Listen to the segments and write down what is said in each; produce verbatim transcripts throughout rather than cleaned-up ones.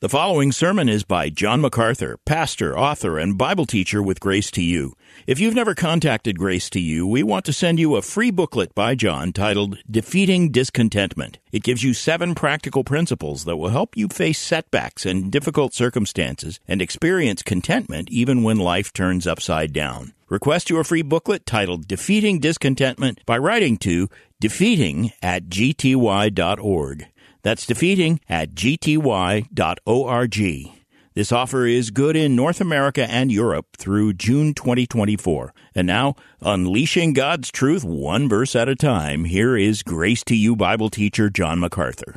The following sermon is by John MacArthur, pastor, author, and Bible teacher with Grace to You. If you've never contacted Grace to You, we want to send you a free booklet by John titled Defeating Discontentment. It gives you seven practical principles that will help you face setbacks and difficult circumstances and experience contentment even when life turns upside down. Request your free booklet titled Defeating Discontentment by writing to defeating at g t y dot org. That's defeating at g t y dot org. This offer is good in North America and Europe through June twenty twenty-four. And now, unleashing God's truth one verse at a time, here is Grace to You Bible teacher John MacArthur.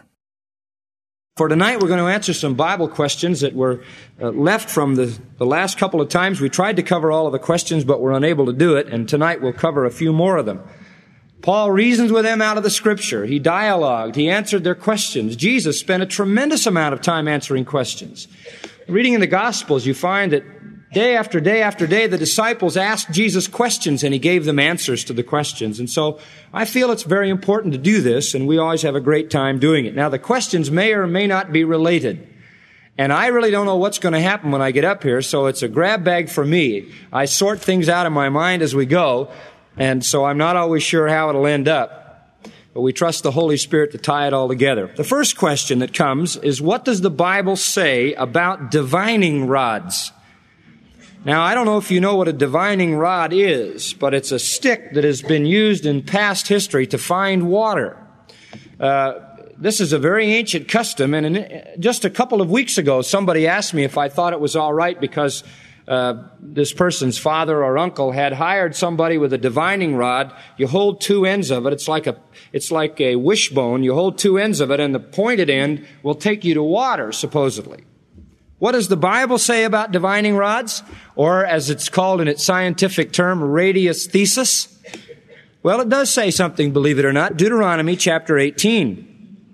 For tonight, we're going to answer some Bible questions that were uh, left from the, the last couple of times. We tried to cover all of the questions, but were unable to do it, and tonight we'll cover a few more of them. Paul reasons with them out of the Scripture. He dialogued. He answered their questions. Jesus spent a tremendous amount of time answering questions. Reading in the Gospels, you find that day after day after day, the disciples asked Jesus questions, and He gave them answers to the questions. And so I feel it's very important to do this, and we always have a great time doing it. Now, the questions may or may not be related. And I really don't know what's going to happen when I get up here, so it's a grab bag for me. I sort things out in my mind as we go. And so I'm not always sure how it'll end up, but we trust the Holy Spirit to tie it all together. The first question that comes is, what does the Bible say about divining rods? Now, I don't know if you know what a divining rod is, but it's a stick that has been used in past history to find water. Uh, this is a very ancient custom, and in, just a couple of weeks ago, somebody asked me if I thought it was all right because Uh, this person's father or uncle had hired somebody with a divining rod. You hold two ends of it. It's like a, it's like a wishbone. You hold two ends of it, and the pointed end will take you to water, supposedly. What does the Bible say about divining rods? Or, as it's called in its scientific term, radiesthesis? Well, it does say something, believe it or not. Deuteronomy chapter eighteen.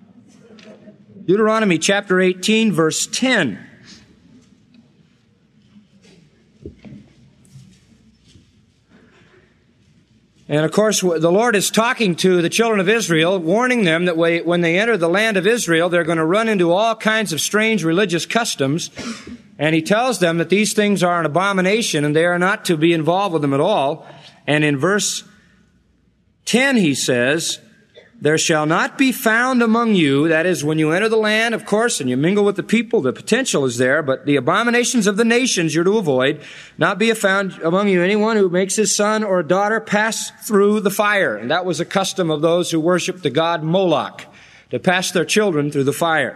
Deuteronomy chapter eighteen, verse ten. And of course, the Lord is talking to the children of Israel, warning them that when they enter the land of Israel, they're going to run into all kinds of strange religious customs. And He tells them that these things are an abomination and they are not to be involved with them at all. And in verse ten, He says, "There shall not be found among you," that is, when you enter the land, of course, and you mingle with the people, the potential is there, but the abominations of the nations you're to avoid, "not be found among you anyone who makes his son or daughter pass through the fire." And that was a custom of those who worshiped the god Moloch, to pass their children through the fire.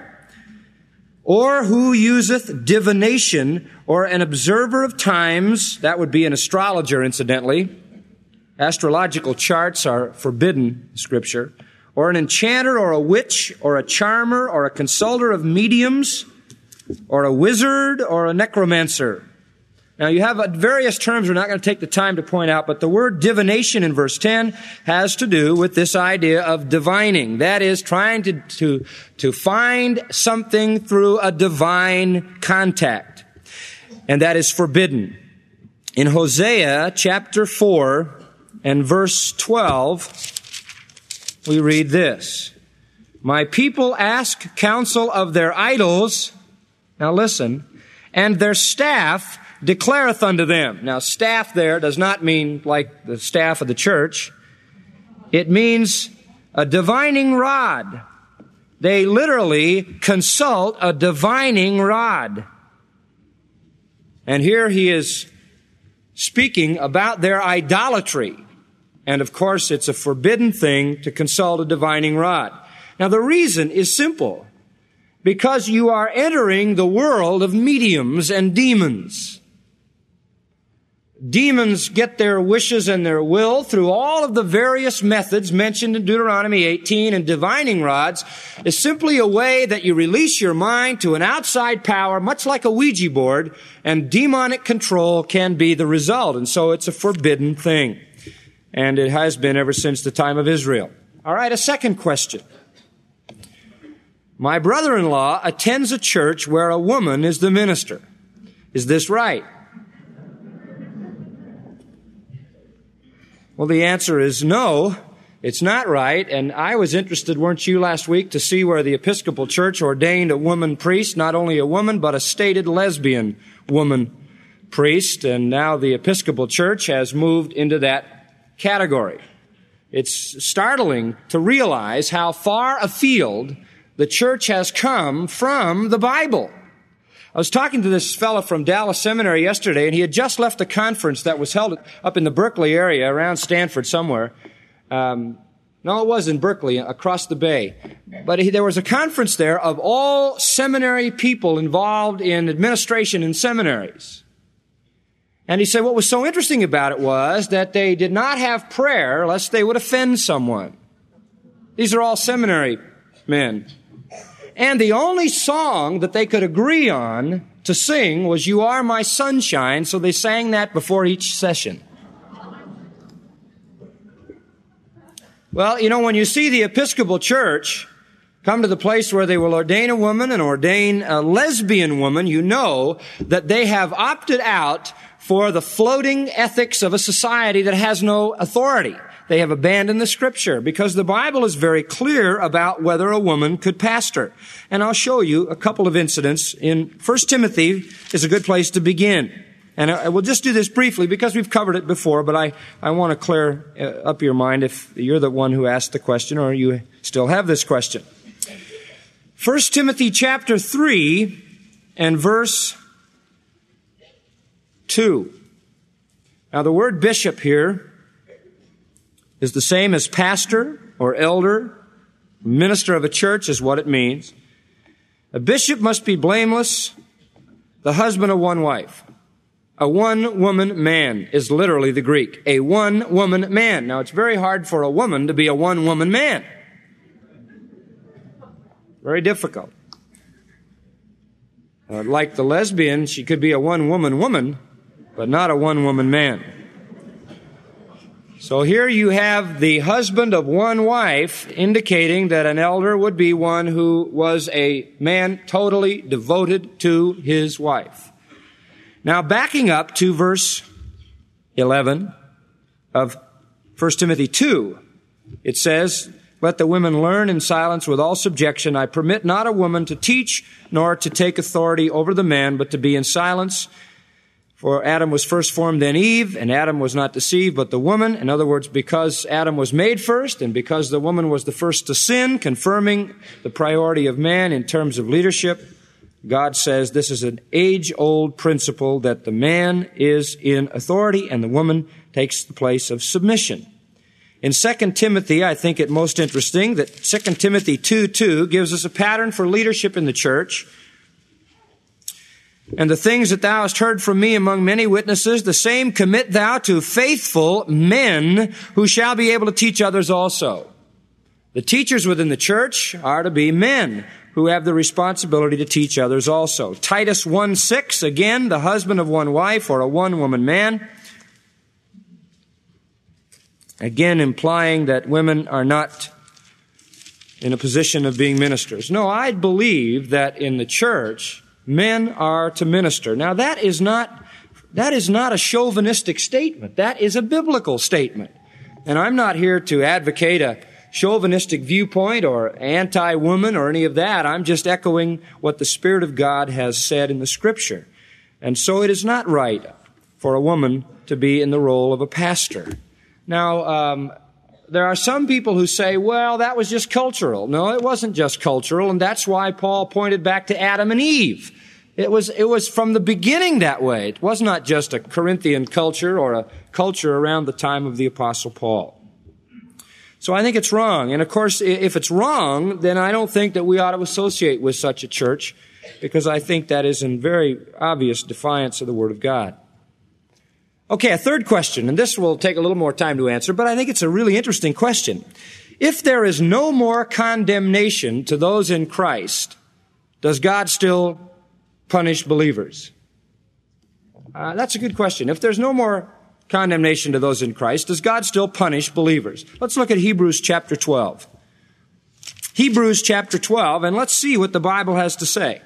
"Or who useth divination, or an observer of times," that would be an astrologer, incidentally. Astrological charts are forbidden in Scripture. "Or an enchanter, or a witch, or a charmer, or a consulter of mediums, or a wizard, or a necromancer." Now, you have various terms we're not going to take the time to point out, but the word divination in verse ten has to do with this idea of divining. That is, trying to, to, to find something through a divine contact. And that is forbidden. In Hosea chapter four and verse twelve, we read this: "My people ask counsel of their idols," now listen, "and their staff declareth unto them." Now, staff there does not mean like the staff of the church. It means a divining rod. They literally consult a divining rod. And here he is speaking about their idolatry. And of course, it's a forbidden thing to consult a divining rod. Now, the reason is simple. Because you are entering the world of mediums and demons. Demons get their wishes and their will through all of the various methods mentioned in Deuteronomy eighteen, and divining rods is simply a way that you release your mind to an outside power, much like a Ouija board, and demonic control can be the result. And so it's a forbidden thing. And it has been ever since the time of Israel. All right, a second question. My brother-in-law attends a church where a woman is the minister. Is this right? Well, the answer is no. It's not right, and I was interested, weren't you, last week, to see where the Episcopal Church ordained a woman priest, not only a woman, but a stated lesbian woman priest, and now the Episcopal Church has moved into that category. It's startling to realize how far afield the church has come from the Bible. I was talking to this fellow from Dallas Seminary yesterday, and he had just left a conference that was held up in the Berkeley area, around Stanford somewhere. Um, no, it was in Berkeley, across the bay. But he, there was a conference there of all seminary people involved in administration in seminaries. And he said what was so interesting about it was that they did not have prayer lest they would offend someone. These are all seminary men. And the only song that they could agree on to sing was "You Are My Sunshine," so they sang that before each session. Well, you know, when you see the Episcopal Church come to the place where they will ordain a woman and ordain a lesbian woman, you know that they have opted out for the floating ethics of a society that has no authority. They have abandoned the Scripture because the Bible is very clear about whether a woman could pastor. And I'll show you a couple of incidents. In First Timothy is a good place to begin. And I will just do this briefly because we've covered it before, but I, I want to clear uh, up your mind if you're the one who asked the question or you still have this question. First Timothy chapter three and verse two. Now the word bishop here is the same as pastor or elder, minister of a church is what it means. A bishop must be blameless, the husband of one wife. A one-woman man is literally the Greek. A one-woman man. Now, it's very hard for a woman to be a one-woman man. Very difficult. Uh, like the lesbian, she could be a one-woman woman, but not a one-woman man. So here you have the husband of one wife, indicating that an elder would be one who was a man totally devoted to his wife. Now, backing up to verse eleven of First Timothy two, it says, "Let the women learn in silence with all subjection. I permit not a woman to teach nor to take authority over the man, but to be in silence. For Adam was first formed, then Eve, and Adam was not deceived, but the woman." In other words, because Adam was made first, and because the woman was the first to sin, confirming the priority of man in terms of leadership, God says this is an age-old principle that the man is in authority and the woman takes the place of submission. In Second Timothy, I think it most interesting that Second Timothy two two gives us a pattern for leadership in the church. "And the things that thou hast heard from me among many witnesses, the same commit thou to faithful men who shall be able to teach others also." The teachers within the church are to be men who have the responsibility to teach others also. Titus one six, again, the husband of one wife or a one-woman man. Again, implying that women are not in a position of being ministers. No, I believe that in the church, men are to minister. Now, that is not, that is not a chauvinistic statement. That is a biblical statement. And I'm not here to advocate a chauvinistic viewpoint or anti-woman or any of that. I'm just echoing what the Spirit of God has said in the Scripture. And so it is not right for a woman to be in the role of a pastor. Now, um, there are some people who say, well, that was just cultural. No, it wasn't just cultural, and that's why Paul pointed back to Adam and Eve. It was, it was from the beginning that way. It was not just a Corinthian culture or a culture around the time of the Apostle Paul. So I think it's wrong. And of course, if it's wrong, then I don't think that we ought to associate with such a church, because I think that is in very obvious defiance of the Word of God. Okay, a third question, and this will take a little more time to answer, but I think it's a really interesting question. If there is no more condemnation to those in Christ, does God still punish believers? Uh, that's a good question. If there's no more condemnation to those in Christ, does God still punish believers? Let's look at Hebrews chapter twelve. Hebrews chapter twelve, and let's see what the Bible has to say.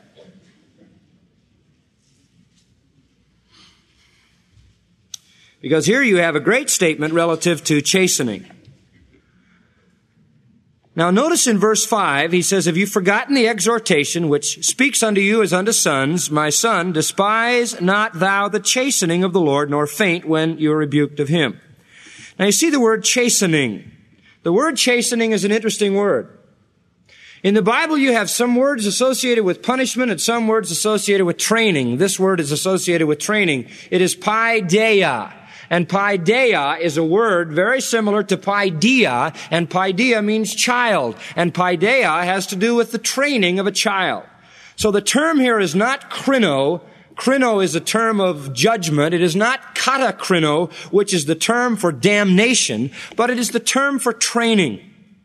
Because here you have a great statement relative to chastening. Now notice in verse five, he says, "Have you forgotten the exhortation which speaks unto you as unto sons? My son, despise not thou the chastening of the Lord, nor faint when you are rebuked of him." Now you see the word chastening. The word chastening is an interesting word. In the Bible, you have some words associated with punishment and some words associated with training. This word is associated with training. It is paideia. And paideia is a word very similar to paideia, and paideia means child. And paideia has to do with the training of a child. So the term here is not krino. Krino is a term of judgment. It is not katakrino, which is the term for damnation, but it is the term for training.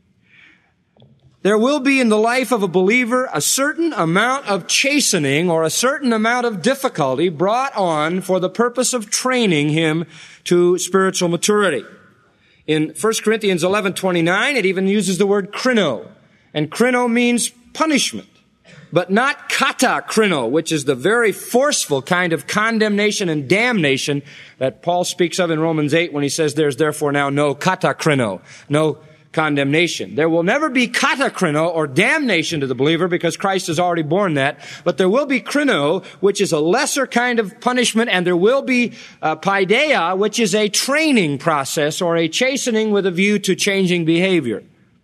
There will be in the life of a believer a certain amount of chastening or a certain amount of difficulty brought on for the purpose of training him to spiritual maturity. In First Corinthians eleven twenty-nine, it even uses the word krino. And krino means punishment, but not katakrino, which is the very forceful kind of condemnation and damnation that Paul speaks of in Romans eight when he says there's therefore now no katakrino, no condemnation. There will never be katakrino or damnation to the believer because Christ has already borne that, but there will be krino, which is a lesser kind of punishment, and there will be uh, paideia, which is a training process or a chastening with a view to changing behavior.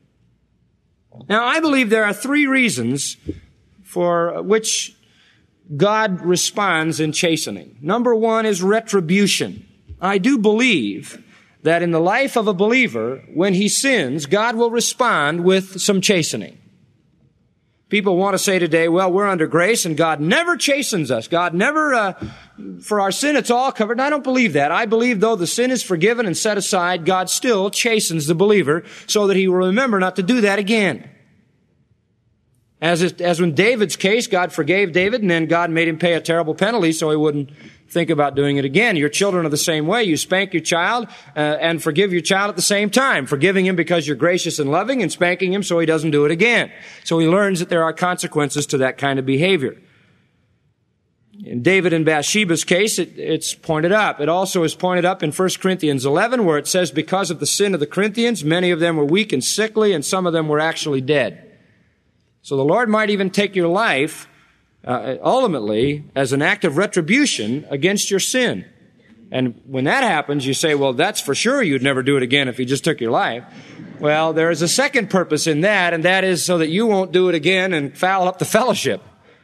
Now, I believe there are three reasons for which God responds in chastening. Number one is retribution. I do believe that in the life of a believer, when he sins, God will respond with some chastening. People want to say today, well, we're under grace and God never chastens us. God never, uh, for our sin, it's all covered. And I don't believe that. I believe though the sin is forgiven and set aside, God still chastens the believer so that he will remember not to do that again. As it, as in David's case, God forgave David and then God made him pay a terrible penalty so he wouldn't think about doing it again. Your children are the same way. You spank your child uh, and forgive your child at the same time, forgiving him because you're gracious and loving and spanking him so he doesn't do it again. So he learns that there are consequences to that kind of behavior. In David and Bathsheba's case, it, it's pointed up. It also is pointed up in First Corinthians eleven where it says, because of the sin of the Corinthians, many of them were weak and sickly and some of them were actually dead. So the Lord might even take your life Uh, ultimately, as an act of retribution against your sin. And when that happens, you say, well, that's for sure you'd never do it again if he just took your life. Well, there is a second purpose in that, and that is so that you won't do it again and foul up the fellowship.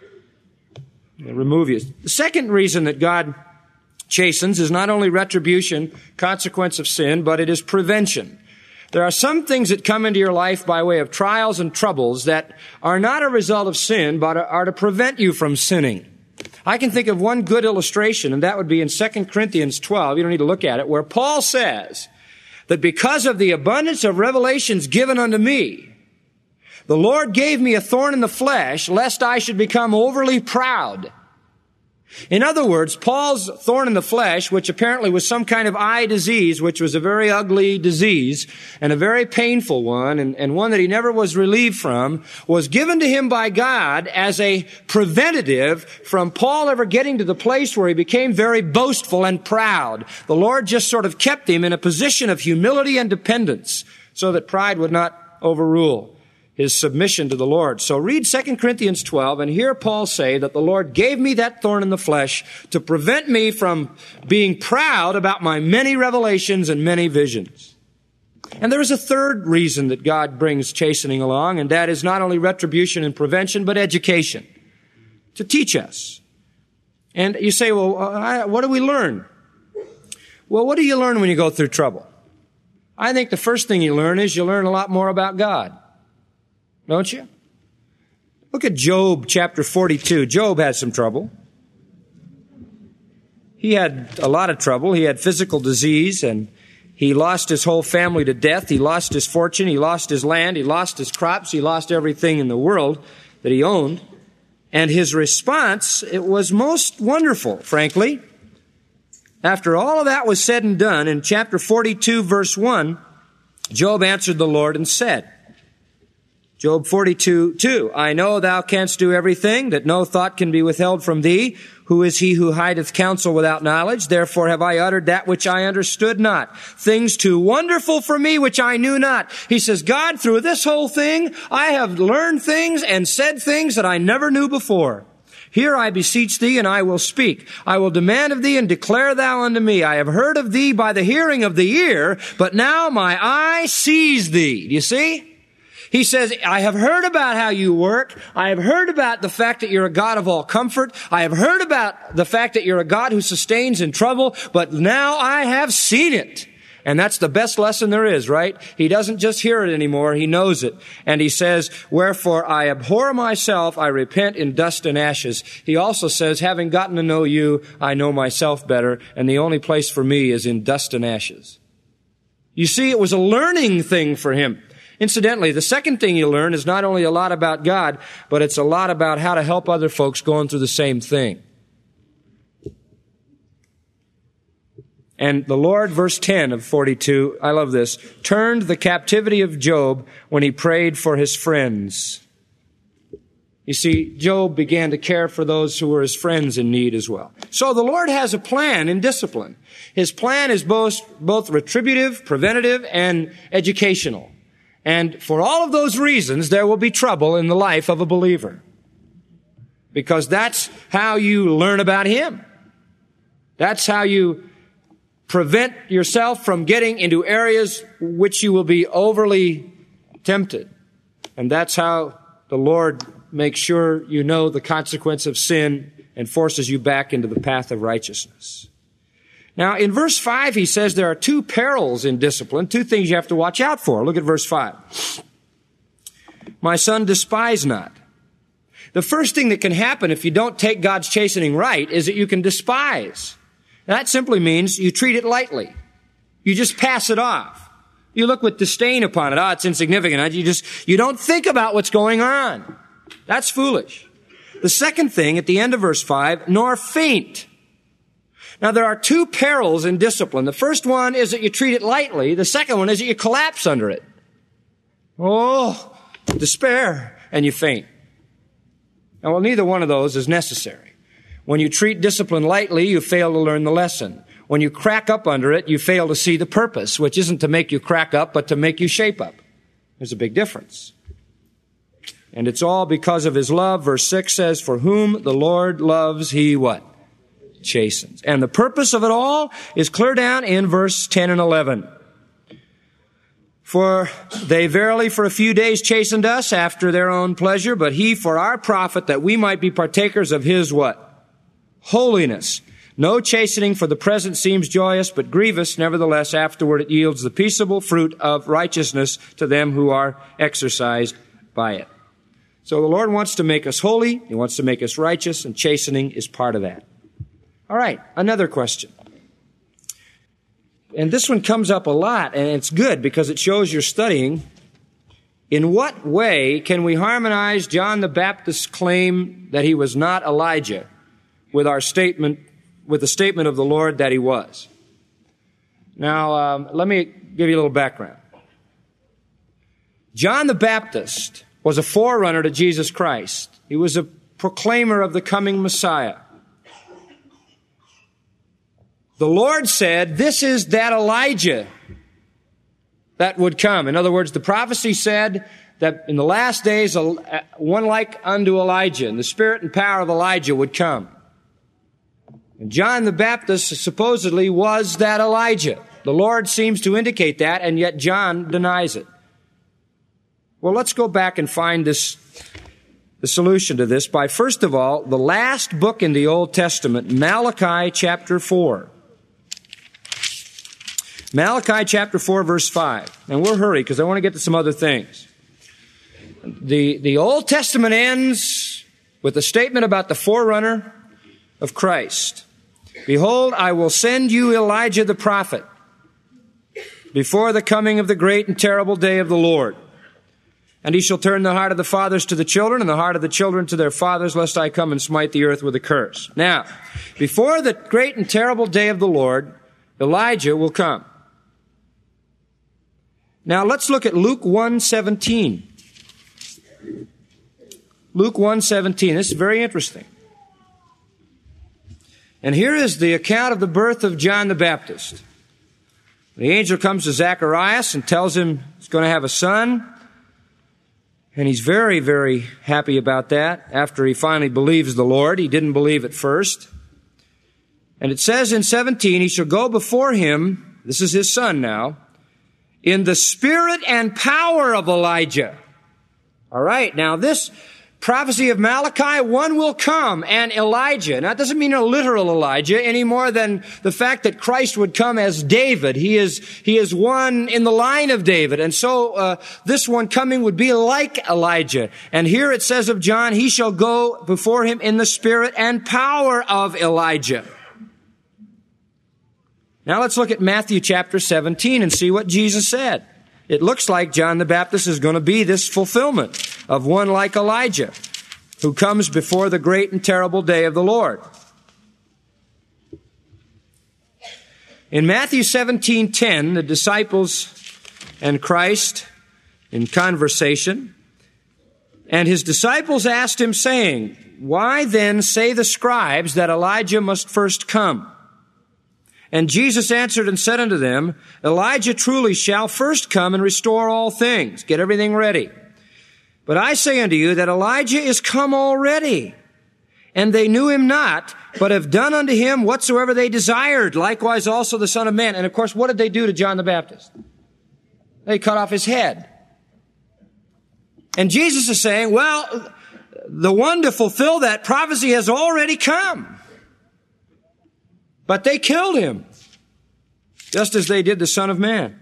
Remove you. The second reason that God chastens is not only retribution, consequence of sin, but it is prevention. There are some things that come into your life by way of trials and troubles that are not a result of sin, but are to prevent you from sinning. I can think of one good illustration, and that would be in Second Corinthians twelve. You don't need to look at it, where Paul says that because of the abundance of revelations given unto me, the Lord gave me a thorn in the flesh, lest I should become overly proud. In other words, Paul's thorn in the flesh, which apparently was some kind of eye disease, which was a very ugly disease and a very painful one, and, and one that he never was relieved from, was given to him by God as a preventative from Paul ever getting to the place where he became very boastful and proud. The Lord just sort of kept him in a position of humility and dependence so that pride would not overrule his submission to the Lord. So read Second Corinthians twelve and hear Paul say that the Lord gave me that thorn in the flesh to prevent me from being proud about my many revelations and many visions. And there is a third reason that God brings chastening along, and that is not only retribution and prevention, but education, to teach us. And you say, well, uh, what do we learn? Well, what do you learn when you go through trouble? I think the first thing you learn is you learn a lot more about God. Don't you? Look at Job chapter forty-two. Job had some trouble. He had a lot of trouble. He had physical disease, and he lost his whole family to death. He lost his fortune. He lost his land. He lost his crops. He lost everything in the world that he owned. And his response, it was most wonderful, frankly. After all of that was said and done, in chapter forty-two, verse one, Job answered the Lord and said, Job forty-two, two. I know thou canst do everything, that no thought can be withheld from thee. Who is he who hideth counsel without knowledge? Therefore have I uttered that which I understood not. Things too wonderful for me which I knew not. He says, God, through this whole thing, I have learned things and said things that I never knew before. Here I beseech thee, and I will speak. I will demand of thee, and declare thou unto me. I have heard of thee by the hearing of the ear, but now my eye sees thee. Do you see? He says, I have heard about how you work. I have heard about the fact that you're a God of all comfort. I have heard about the fact that you're a God who sustains in trouble, but now I have seen it. And that's the best lesson there is, right? He doesn't just hear it anymore, he knows it. And he says, wherefore I abhor myself, I repent in dust and ashes. He also says, having gotten to know you, I know myself better, and the only place for me is in dust and ashes. You see, it was a learning thing for him. Incidentally, the second thing you learn is not only a lot about God, but it's a lot about how to help other folks going through the same thing. And the Lord, verse ten of forty-two, I love this, turned the captivity of Job when he prayed for his friends. You see, Job began to care for those who were his friends in need as well. So the Lord has a plan in discipline. His plan is both, both retributive, preventative, and educational. And for all of those reasons, there will be trouble in the life of a believer. Because that's how you learn about Him. That's how you prevent yourself from getting into areas which you will be overly tempted. And that's how the Lord makes sure you know the consequence of sin and forces you back into the path of righteousness. Now, in verse five, he says there are two perils in discipline, two things you have to watch out for. Look at verse five. My son, despise not. The first thing that can happen if you don't take God's chastening right is that you can despise. That simply means you treat it lightly. You just pass it off. You look with disdain upon it. Ah, oh, it's insignificant. You just, you don't think about what's going on. That's foolish. The second thing at the end of verse five, nor faint. Now, there are two perils in discipline. The first one is that you treat it lightly. The second one is that you collapse under it. Oh, despair, and you faint. Now, well, neither one of those is necessary. When you treat discipline lightly, you fail to learn the lesson. When you crack up under it, you fail to see the purpose, which isn't to make you crack up, but to make you shape up. There's a big difference. And it's all because of His love. Verse six says, for whom the Lord loves, He what? Chastens. And the purpose of it all is clear down in verse ten and eleven. For they verily for a few days chastened us after their own pleasure, but He for our profit, that we might be partakers of His what? Holiness. No chastening for the present seems joyous, but grievous. Nevertheless, afterward it yields the peaceable fruit of righteousness to them who are exercised by it. So the Lord wants to make us holy. He wants to make us righteous, and chastening is part of that. All right, another question. And this one comes up a lot, and it's good because it shows you're studying. In what way can we harmonize John the Baptist's claim that he was not Elijah with our statement, with the statement of the Lord that he was? Now, um, let me give you a little background. John the Baptist was a forerunner to Jesus Christ. He was a proclaimer of the coming Messiah. The Lord said, this is that Elijah that would come. In other words, the prophecy said that in the last days, one like unto Elijah, and the spirit and power of Elijah would come. And John the Baptist supposedly was that Elijah. The Lord seems to indicate that, and yet John denies it. Well, let's go back and find this, the solution to this by, first of all, the last book in the Old Testament, Malachi chapter four. Malachi chapter four, verse five. And we'll hurry because I want to get to some other things. The, the Old Testament ends with a statement about the forerunner of Christ. Behold, I will send you Elijah the prophet before the coming of the great and terrible day of the Lord. And he shall turn the heart of the fathers to the children, and the heart of the children to their fathers, lest I come and smite the earth with a curse. Now, before the great and terrible day of the Lord, Elijah will come. Now, let's look at Luke one seventeen. Luke one seventeen. This is very interesting. And here is the account of the birth of John the Baptist. The angel comes to Zacharias and tells him he's going to have a son. And he's very, very happy about that after he finally believes the Lord. He didn't believe at first. And it says in seventeen, he shall go before him, this is his son now, in the spirit and power of Elijah. All right, now this prophecy of Malachi, one will come, and Elijah. Now, that doesn't mean a literal Elijah any more than the fact that Christ would come as David. He is, he is one in the line of David. And so, uh, this one coming would be like Elijah. And here it says of John, he shall go before him in the spirit and power of Elijah. Now let's look at Matthew chapter seventeen and see what Jesus said. It looks like John the Baptist is going to be this fulfillment of one like Elijah, who comes before the great and terrible day of the Lord. In Matthew seventeen ten, the disciples and Christ in conversation, and his disciples asked him, saying, why then say the scribes that Elijah must first come? And Jesus answered and said unto them, Elijah truly shall first come and restore all things, get everything ready. But I say unto you that Elijah is come already, and they knew him not, but have done unto him whatsoever they desired, likewise also the Son of Man. And of course, what did they do to John the Baptist? They cut off his head. And Jesus is saying, well, the one to fulfill that prophecy has already come. But they killed him, just as they did the Son of Man.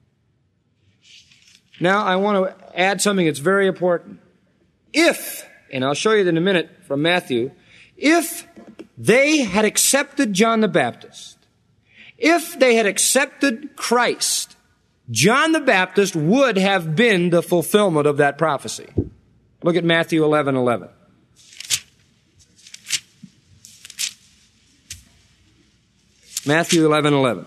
Now, I want to add something that's very important. If, and I'll show you in a minute from Matthew, if they had accepted John the Baptist, if they had accepted Christ, John the Baptist would have been the fulfillment of that prophecy. Look at Matthew eleven eleven. Matthew eleven eleven.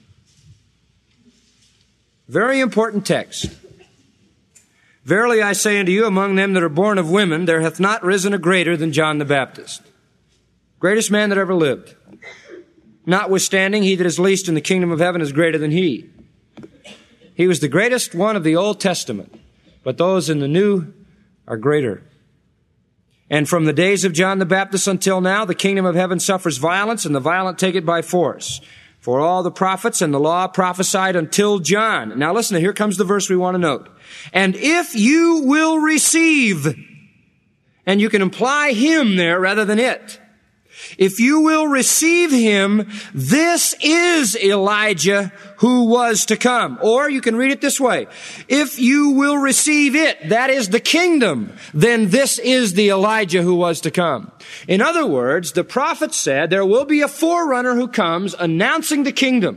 Very important text. Verily I say unto you, among them that are born of women, there hath not risen a greater than John the Baptist. Greatest man that ever lived. Notwithstanding, he that is least in the kingdom of heaven is greater than he. He was the greatest one of the Old Testament, but those in the New are greater. And from the days of John the Baptist until now, the kingdom of heaven suffers violence, and the violent take it by force. For all the prophets and the law prophesied until John. Now listen, here comes the verse we want to note. And if you will receive, and you can imply him there rather than it. If you will receive him, this is Elijah who was to come. Or you can read it this way. If you will receive it, that is the kingdom, then this is the Elijah who was to come. In other words, the prophet said there will be a forerunner who comes announcing the kingdom.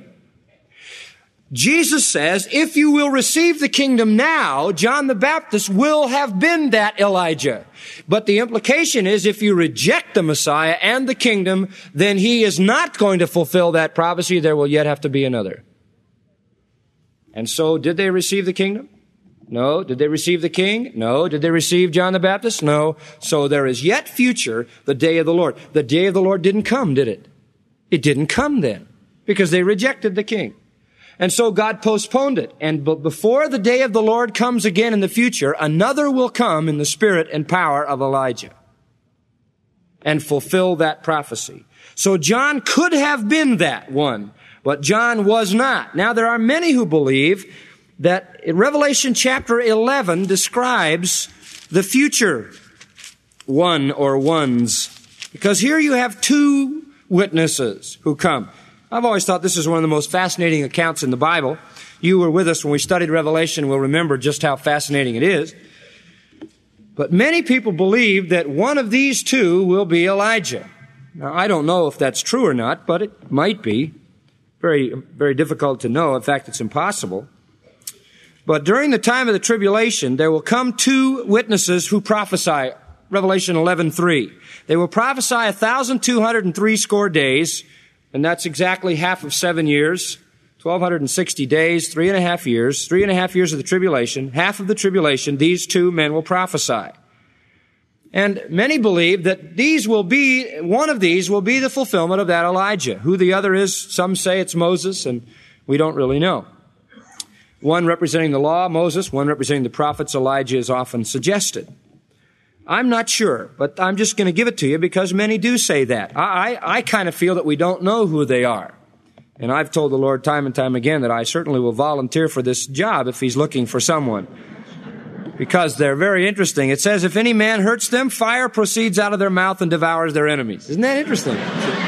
Jesus says, if you will receive the kingdom now, John the Baptist will have been that Elijah. But the implication is if you reject the Messiah and the kingdom, then he is not going to fulfill that prophecy. There will yet have to be another. And so, did they receive the kingdom? No. Did they receive the king? No. Did they receive John the Baptist? No. So there is yet future the day of the Lord. The day of the Lord didn't come, did it? It didn't come then, because they rejected the king. And so God postponed it. And b- before the day of the Lord comes again in the future, another will come in the spirit and power of Elijah and fulfill that prophecy. So John could have been that one, but John was not. Now there are many who believe that in Revelation chapter eleven describes the future one or ones. Because here you have two witnesses who come. I've always thought this is one of the most fascinating accounts in the Bible. You were with us when we studied Revelation. We'll remember just how fascinating it is. But many people believe that one of these two will be Elijah. Now, I don't know if that's true or not, but it might be. Very, very difficult to know. In fact, it's impossible. But during the time of the tribulation, there will come two witnesses who prophesy. Revelation eleven three. They will prophesy one thousand two hundred three score days, and that's exactly half of seven years, twelve sixty days, three and a half years, three and a half years of the tribulation, half of the tribulation, these two men will prophesy. And many believe that these will be, one of these will be the fulfillment of that Elijah. Who the other is, some say it's Moses, and we don't really know. One representing the law, Moses, one representing the prophets, Elijah, is often suggested. I'm not sure, but I'm just going to give it to you because many do say that. I, I, I kind of feel that we don't know who they are. And I've told the Lord time and time again that I certainly will volunteer for this job if He's looking for someone. Because they're very interesting. It says, if any man hurts them, fire proceeds out of their mouth and devours their enemies. Isn't that interesting?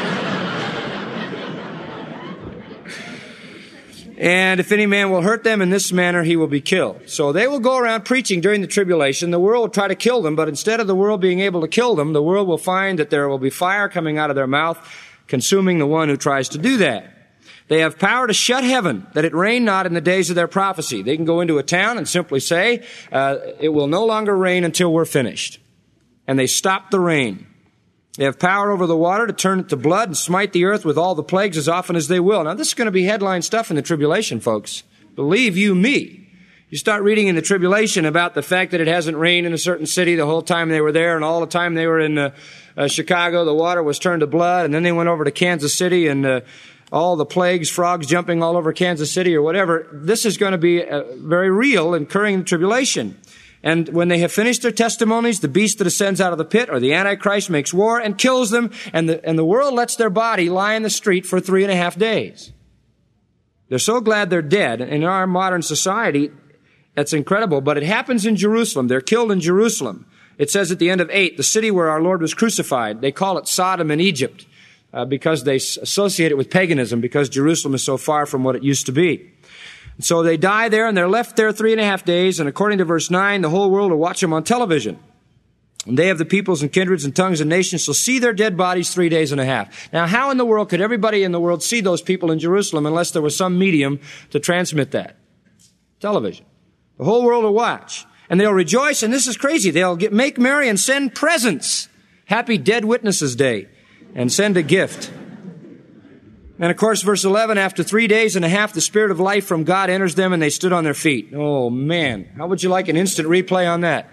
And if any man will hurt them in this manner, he will be killed. So they will go around preaching during the tribulation. The world will try to kill them, but instead of the world being able to kill them, the world will find that there will be fire coming out of their mouth, consuming the one who tries to do that. They have power to shut heaven, that it rain not in the days of their prophecy. They can go into a town and simply say, uh, it will no longer rain until we're finished. And they stop the rain. They have power over the water to turn it to blood and smite the earth with all the plagues as often as they will. Now, this is going to be headline stuff in the tribulation, folks. Believe you me. You start reading in the tribulation about the fact that it hasn't rained in a certain city the whole time they were there, and all the time they were in uh, uh, Chicago, the water was turned to blood, and then they went over to Kansas City, and uh, all the plagues, frogs jumping all over Kansas City or whatever. This is going to be uh, very real and occurring in the tribulation. And when they have finished their testimonies, the beast that ascends out of the pit, or the Antichrist, makes war and kills them, and the, and the world lets their body lie in the street for three and a half days. They're so glad they're dead. In our modern society, that's incredible, but it happens in Jerusalem. They're killed in Jerusalem. It says at the end of eight, the city where our Lord was crucified. They call it Sodom and Egypt. Uh, because they associate it with paganism, because Jerusalem is so far from what it used to be. And so they die there, and they're left there three and a half days, and according to verse nine, the whole world will watch them on television. And they of the peoples and kindreds and tongues and nations shall see their dead bodies three days and a half. Now, how in the world could everybody in the world see those people in Jerusalem unless there was some medium to transmit that? Television. The whole world will watch. And they'll rejoice, and this is crazy, they'll get, make merry and send presents. Happy Dead Witnesses Day. And send a gift. And of course, verse eleven, after three days and a half, the Spirit of life from God enters them, and they stood on their feet. Oh, man. How would you like an instant replay on that?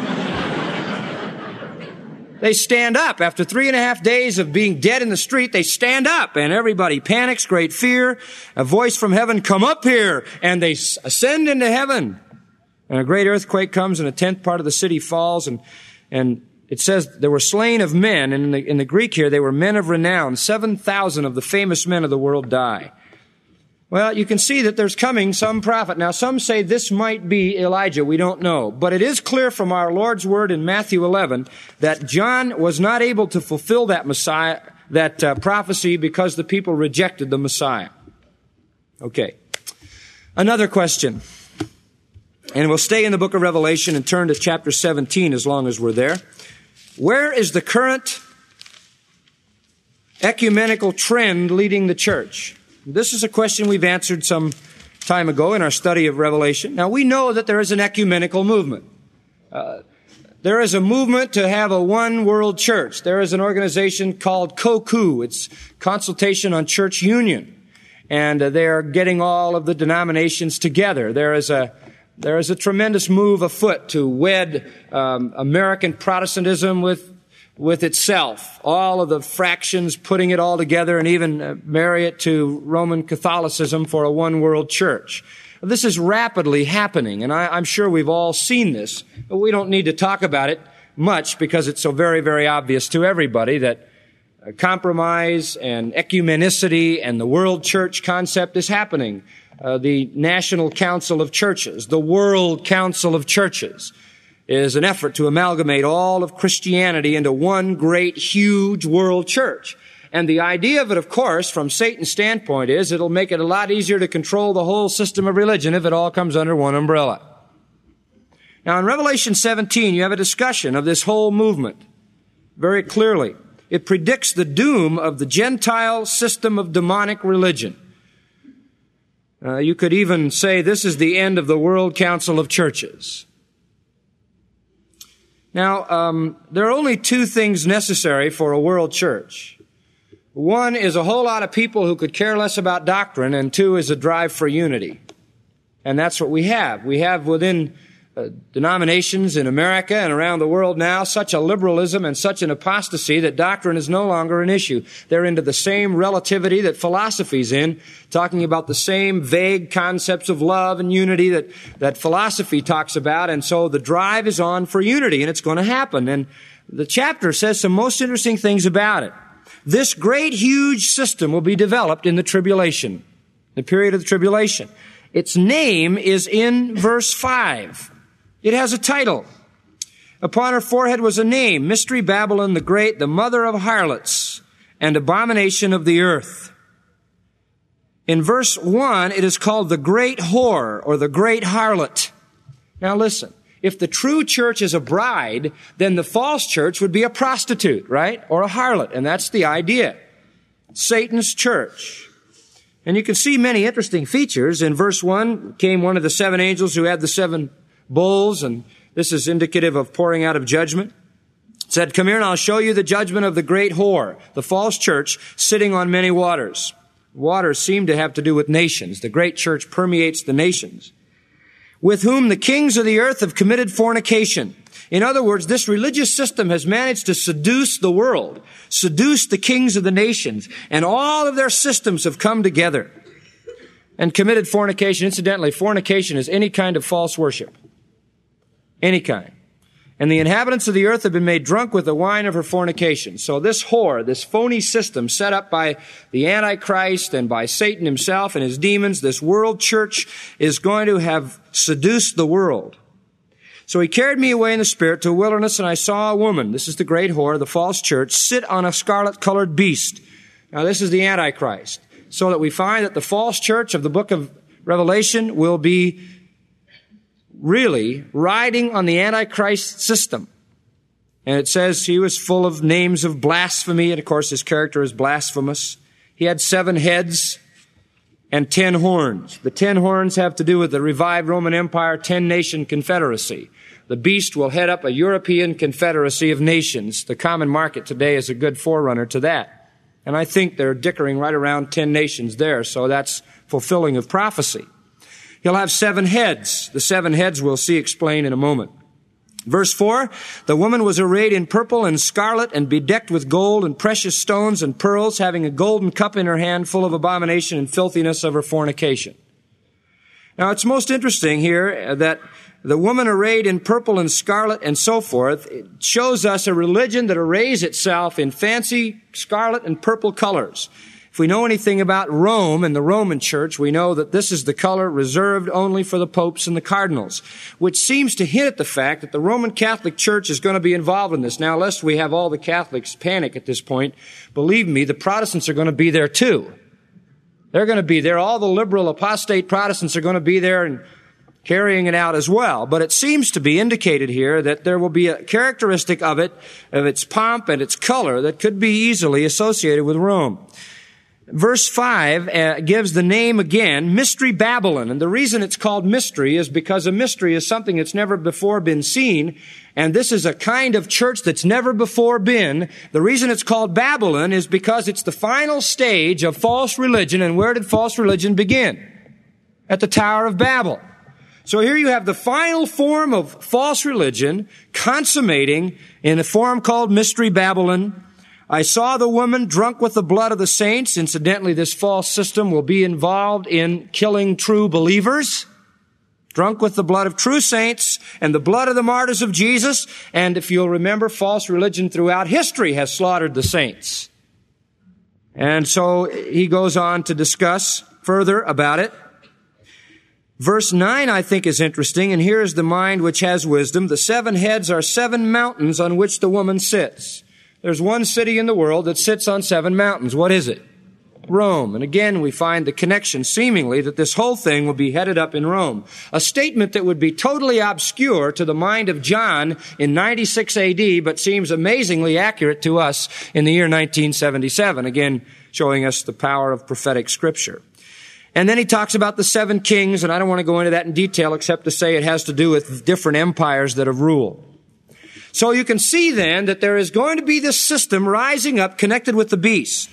They stand up. After three and a half days of being dead in the street, they stand up, and everybody panics, great fear. A voice from heaven, come up here, and they ascend into heaven. And a great earthquake comes, and a tenth part of the city falls, and and it says there were slain of men, and in the, in the Greek here, they were men of renown. seven thousand of the famous men of the world die. Well, you can see that there's coming some prophet. Now, some say this might be Elijah. We don't know. But it is clear from our Lord's word in Matthew eleven that John was not able to fulfill that Messiah, that uh, prophecy, because the people rejected the Messiah. Okay. Another question. And we'll stay in the book of Revelation and turn to chapter seventeen as long as we're there. Where is the current ecumenical trend leading the church? This is a question we've answered some time ago in our study of Revelation. Now, we know that there is an ecumenical movement. Uh, there is a movement to have a one world church. There is an organization called C O C U. It's Consultation on Church Union. And uh, they are getting all of the denominations together. There is a There is a tremendous move afoot to wed um, American Protestantism with with itself, all of the fractions putting it all together, and even uh, marry it to Roman Catholicism for a one-world church. This is rapidly happening, and I, I'm sure we've all seen this, but we don't need to talk about it much because it's so very, very obvious to everybody that uh, compromise and ecumenicity and the world church concept is happening. Uh, the National Council of Churches, the World Council of Churches, is an effort to amalgamate all of Christianity into one great, huge world church. And the idea of it, of course, from Satan's standpoint is it'll make it a lot easier to control the whole system of religion if it all comes under one umbrella. Now, in Revelation seventeen, you have a discussion of this whole movement very clearly. It predicts the doom of the Gentile system of demonic religion. Uh, you could even say this is the end of the World Council of Churches. Now, um, there are only two things necessary for a world church. One is a whole lot of people who could care less about doctrine, and two is a drive for unity. And that's what we have. We have within uh, denominations in America and around the world now, such a liberalism and such an apostasy that doctrine is no longer an issue. They're into the same relativity that philosophy's in, talking about the same vague concepts of love and unity that, that philosophy talks about. And so the drive is on for unity, and it's going to happen. And the chapter says some most interesting things about it. This great, huge system will be developed in the tribulation, the period of the tribulation. Its name is in verse five. It has a title. Upon her forehead was a name, Mystery Babylon the Great, the mother of harlots and abomination of the earth. In verse one, it is called the great whore or the great harlot. Now listen, if the true church is a bride, then the false church would be a prostitute, right? Or a harlot, and that's the idea. Satan's church. And you can see many interesting features. In verse one came one of the seven angels who had the seven bowls, and this is indicative of pouring out of judgment. It said, "Come here and I'll show you the judgment of the great whore, the false church, sitting on many waters." Waters seem to have to do with nations. The great church permeates the nations. "With whom the kings of the earth have committed fornication." In other words, this religious system has managed to seduce the world, seduce the kings of the nations, and all of their systems have come together and committed fornication. Incidentally, fornication is any kind of false worship. Any kind. "And the inhabitants of the earth have been made drunk with the wine of her fornication." So this whore, this phony system set up by the Antichrist and by Satan himself and his demons, this world church is going to have seduced the world. "So he carried me away in the spirit to a wilderness, and I saw a woman," this is the great whore, the false church, "sit on a scarlet-colored beast." Now this is the Antichrist. So that we find that the false church of the book of Revelation will be really riding on the Antichrist system. And it says he was full of names of blasphemy, and of course his character is blasphemous. He had seven heads and ten horns. The ten horns have to do with the revived Roman Empire, ten-nation confederacy. The beast will head up a European confederacy of nations. The common market today is a good forerunner to that. And I think they're dickering right around ten nations there, so that's fulfilling of prophecy. He'll have seven heads. The seven heads we'll see explained in a moment. Verse four, "The woman was arrayed in purple and scarlet and bedecked with gold and precious stones and pearls, having a golden cup in her hand full of abomination and filthiness of her fornication." Now it's most interesting here that the woman arrayed in purple and scarlet and so forth, it shows us a religion that arrays itself in fancy scarlet and purple colors. If we know anything about Rome and the Roman church, we know that this is the color reserved only for the popes and the cardinals, which seems to hint at the fact that the Roman Catholic Church is going to be involved in this. Now, lest we have all the Catholics panic at this point, believe me, the Protestants are going to be there too. They're going to be there. All the liberal apostate Protestants are going to be there and carrying it out as well. But it seems to be indicated here that there will be a characteristic of it, of its pomp and its color, that could be easily associated with Rome. Verse five uh, gives the name again, Mystery Babylon. And the reason it's called mystery is because a mystery is something that's never before been seen. And this is a kind of church that's never before been. The reason it's called Babylon is because it's the final stage of false religion. And where did false religion begin? At the Tower of Babel. So here you have the final form of false religion consummating in a form called Mystery Babylon. "I saw the woman drunk with the blood of the saints." Incidentally, this false system will be involved in killing true believers. Drunk with the blood of true saints and the blood of the martyrs of Jesus. And if you'll remember, false religion throughout history has slaughtered the saints. And so he goes on to discuss further about it. Verse nine, I think, is interesting. "And here is the mind which has wisdom. The seven heads are seven mountains on which the woman sits." There's one city in the world that sits on seven mountains. What is it? Rome. And again, we find the connection, seemingly, that this whole thing will be headed up in Rome. A statement that would be totally obscure to the mind of John in ninety-six A D, but seems amazingly accurate to us in the year nineteen seventy-seven. Again, showing us the power of prophetic scripture. And then he talks about the seven kings, and I don't want to go into that in detail except to say it has to do with different empires that have ruled. So you can see then that there is going to be this system rising up connected with the beast.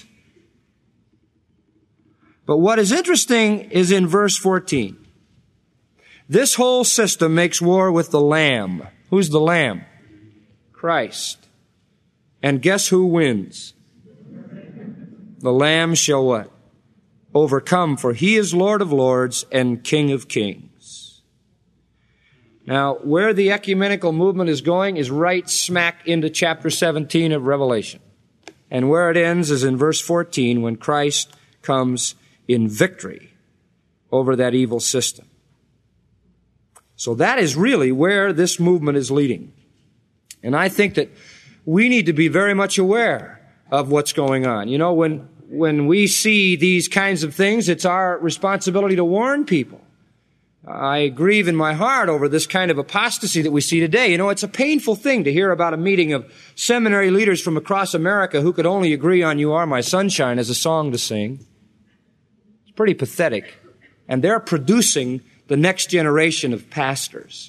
But what is interesting is in verse fourteen. This whole system makes war with the Lamb. Who's the Lamb? Christ. And guess who wins? The Lamb shall what? Overcome, for he is Lord of lords and King of kings. Now, where the ecumenical movement is going is right smack into chapter seventeen of Revelation. And where it ends is in verse fourteen, when Christ comes in victory over that evil system. So that is really where this movement is leading. And I think that we need to be very much aware of what's going on. You know, when, when we see these kinds of things, it's our responsibility to warn people. I grieve in my heart over this kind of apostasy that we see today. You know, it's a painful thing to hear about a meeting of seminary leaders from across America who could only agree on "You Are My Sunshine" as a song to sing. It's pretty pathetic. And they're producing the next generation of pastors.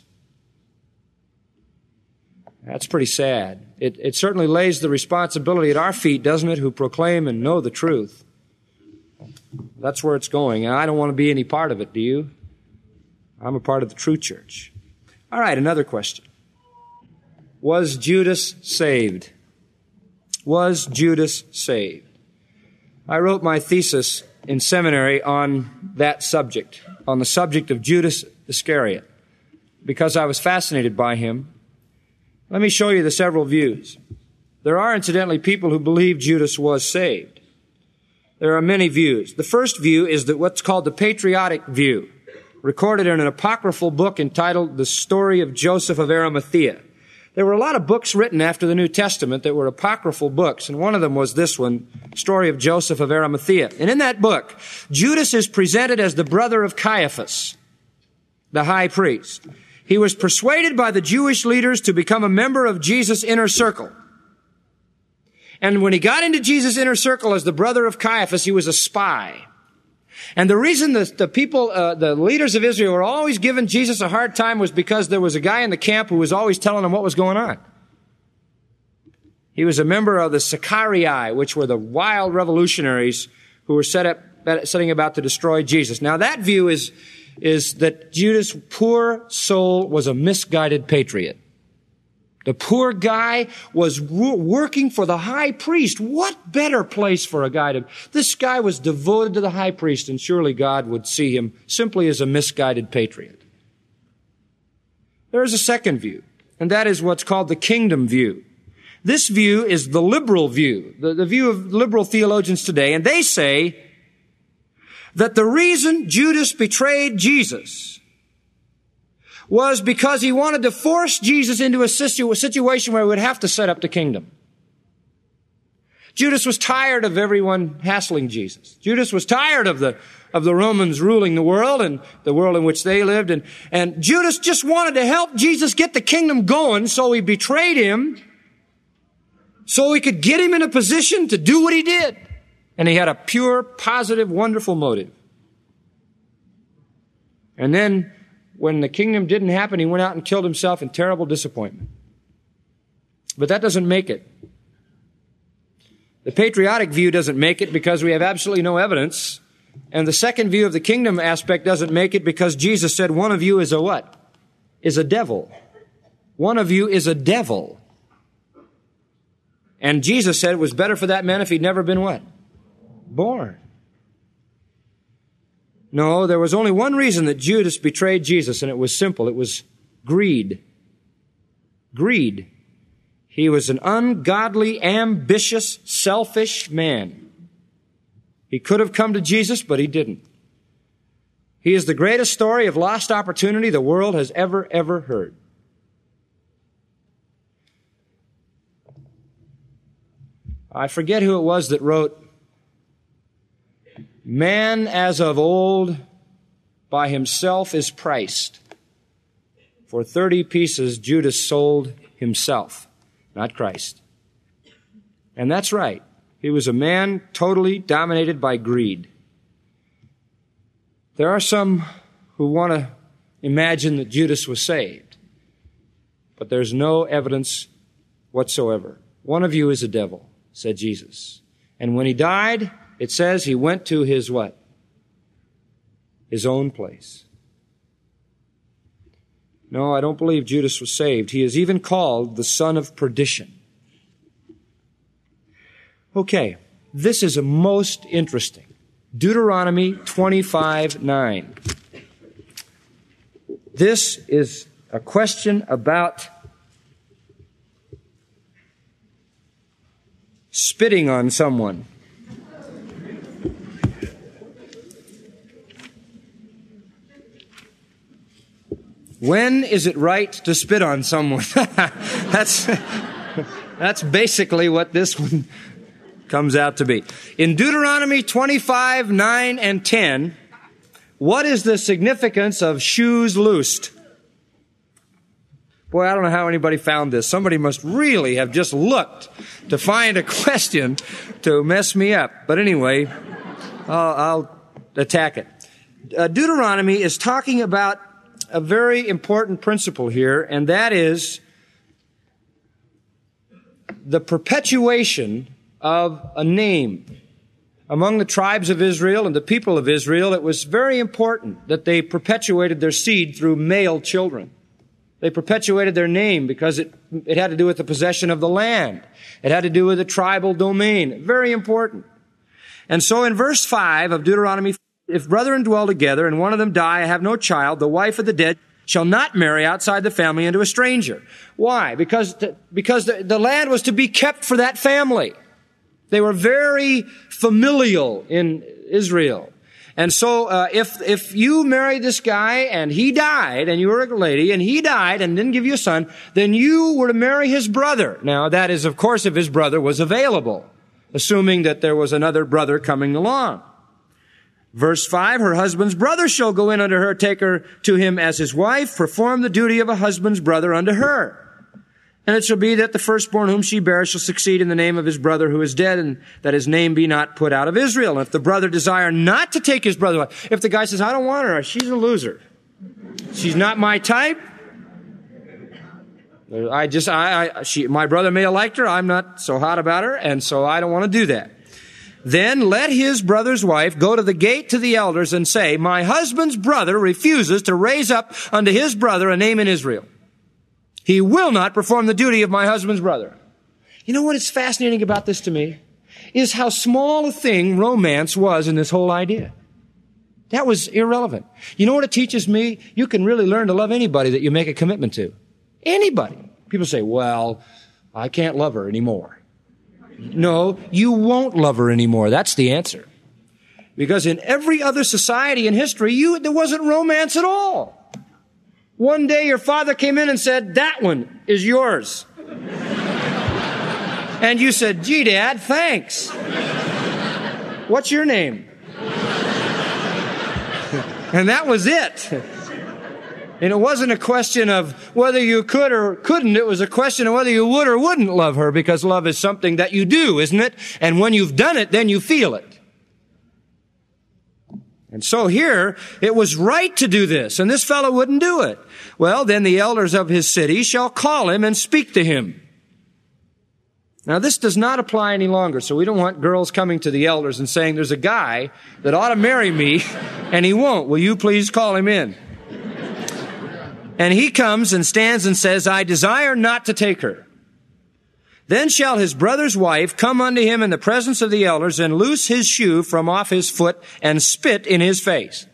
That's pretty sad. It, it certainly lays the responsibility at our feet, doesn't it, who proclaim and know the truth. That's where it's going. And I don't want to be any part of it, do you? I'm a part of the true church. All right, another question. Was Judas saved? Was Judas saved? I wrote my thesis in seminary on that subject, on the subject of Judas Iscariot, because I was fascinated by him. Let me show you the several views. There are, incidentally, people who believe Judas was saved. There are many views. The first view is that what's called the patriotic view, recorded in an apocryphal book entitled The Story of Joseph of Arimathea. There were a lot of books written after the New Testament that were apocryphal books, and one of them was this one, Story of Joseph of Arimathea. And in that book, Judas is presented as the brother of Caiaphas, the high priest. He was persuaded by the Jewish leaders to become a member of Jesus' inner circle. And when he got into Jesus' inner circle as the brother of Caiaphas, he was a spy. And the reason the, the people, uh, the leaders of Israel were always giving Jesus a hard time was because there was a guy in the camp who was always telling them what was going on. He was a member of the Sicarii, which were the wild revolutionaries who were set up, setting about to destroy Jesus. Now that view is, is that Judas' poor soul was a misguided patriot. The poor guy was working for the high priest. What better place for a guy to... This guy was devoted to the high priest, and surely God would see him simply as a misguided patriot. There is a second view, and that is what's called the kingdom view. This view is the liberal view, the, the view of liberal theologians today, and they say that the reason Judas betrayed Jesus was because he wanted to force Jesus into a situ- situation where he would have to set up the kingdom. Judas was tired of everyone hassling Jesus. Judas was tired of the, of the Romans ruling the world and the world in which they lived. And, and Judas just wanted to help Jesus get the kingdom going, so he betrayed him so he could get him in a position to do what he did. And he had a pure, positive, wonderful motive. And then when the kingdom didn't happen, he went out and killed himself in terrible disappointment. But that doesn't make it. The patriotic view doesn't make it because we have absolutely no evidence. And the second view of the kingdom aspect doesn't make it because Jesus said one of you is a what? Is a devil. One of you is a devil. And Jesus said it was better for that man if he'd never been what? Born. No, there was only one reason that Judas betrayed Jesus, and it was simple. It was greed. Greed. He was an ungodly, ambitious, selfish man. He could have come to Jesus, but he didn't. He is the greatest story of lost opportunity the world has ever, ever heard. I forget who it was that wrote, "Man as of old by himself is priced. For thirty pieces Judas sold himself, not Christ." And that's right. He was a man totally dominated by greed. There are some who want to imagine that Judas was saved, but there's no evidence whatsoever. One of you is a devil, said Jesus. And when he died, it says he went to his what? His own place. No, I don't believe Judas was saved. He is even called the son of perdition. Okay, this is a most interesting. Deuteronomy twenty-five nine. This is a question about spitting on someone. When is it right to spit on someone? that's, that's basically what this one comes out to be. In Deuteronomy twenty-five nine and ten, what is the significance of shoes loosed? Boy, I don't know how anybody found this. Somebody must really have just looked to find a question to mess me up. But anyway, I'll, I'll attack it. Uh, Deuteronomy is talking about a very important principle here, and that is the perpetuation of a name. Among the tribes of Israel and the people of Israel, it was very important that they perpetuated their seed through male children. They perpetuated their name because it, it had to do with the possession of the land. It had to do with the tribal domain. Very important. And so in verse five of Deuteronomy, if brethren dwell together and one of them die and have no child, the wife of the dead shall not marry outside the family into a stranger. Why? Because, the, because the, the land was to be kept for that family. They were very familial in Israel. And so uh, if if you married this guy and he died, and you were a lady, and he died and didn't give you a son, then you were to marry his brother. Now, that is, of course, if his brother was available, assuming that there was another brother coming along. Verse five, her husband's brother shall go in unto her, take her to him as his wife, perform the duty of a husband's brother unto her. And it shall be that the firstborn whom she bears shall succeed in the name of his brother who is dead, and that his name be not put out of Israel. And if the brother desire not to take his brother, if the guy says, I don't want her, she's a loser. She's not my type. I just, I, I she, my brother may have liked her. I'm not so hot about her, and so I don't want to do that. Then let his brother's wife go to the gate to the elders and say, my husband's brother refuses to raise up unto his brother a name in Israel. He will not perform the duty of my husband's brother. You know what is fascinating about this to me? Is how small a thing romance was in this whole idea. That was irrelevant. You know what it teaches me? You can really learn to love anybody that you make a commitment to. Anybody. People say, well, I can't love her anymore. No, you won't love her anymore. That's the answer. Because in every other society in history, you, there wasn't romance at all. One day your father came in and said, that one is yours. And you said, gee, Dad, thanks. What's your name? And that was it. And it wasn't a question of whether you could or couldn't. It was a question of whether you would or wouldn't love her, because love is something that you do, isn't it? And when you've done it, then you feel it. And so here, it was right to do this, and this fellow wouldn't do it. Well, then the elders of his city shall call him and speak to him. Now, this does not apply any longer, so we don't want girls coming to the elders and saying, there's a guy that ought to marry me, and he won't. Will you please call him in? And he comes and stands and says, I desire not to take her. Then shall his brother's wife come unto him in the presence of the elders and loose his shoe from off his foot and spit in his face.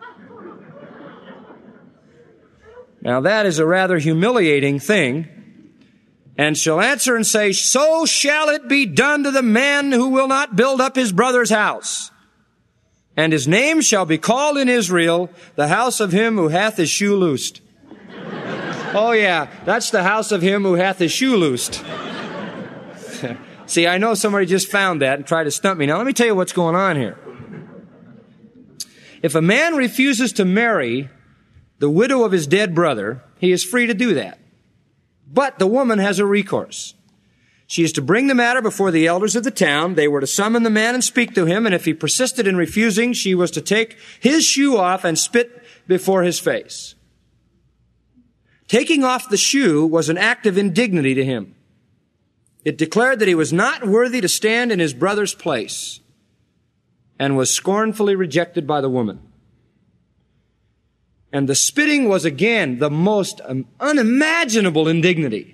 Now that is a rather humiliating thing. And shall answer and say, so shall it be done to the man who will not build up his brother's house. And his name shall be called in Israel, the house of him who hath his shoe loosed. Oh yeah, that's the house of him who hath his shoe loosed. See, I know somebody just found that and tried to stump me. Now let me tell you what's going on here. If a man refuses to marry the widow of his dead brother, he is free to do that. But the woman has a recourse. She is to bring the matter before the elders of the town. They were to summon the man and speak to him, and if he persisted in refusing, she was to take his shoe off and spit before his face. Taking off the shoe was an act of indignity to him. It declared that he was not worthy to stand in his brother's place, and was scornfully rejected by the woman. And the spitting was again the most um, unimaginable indignity.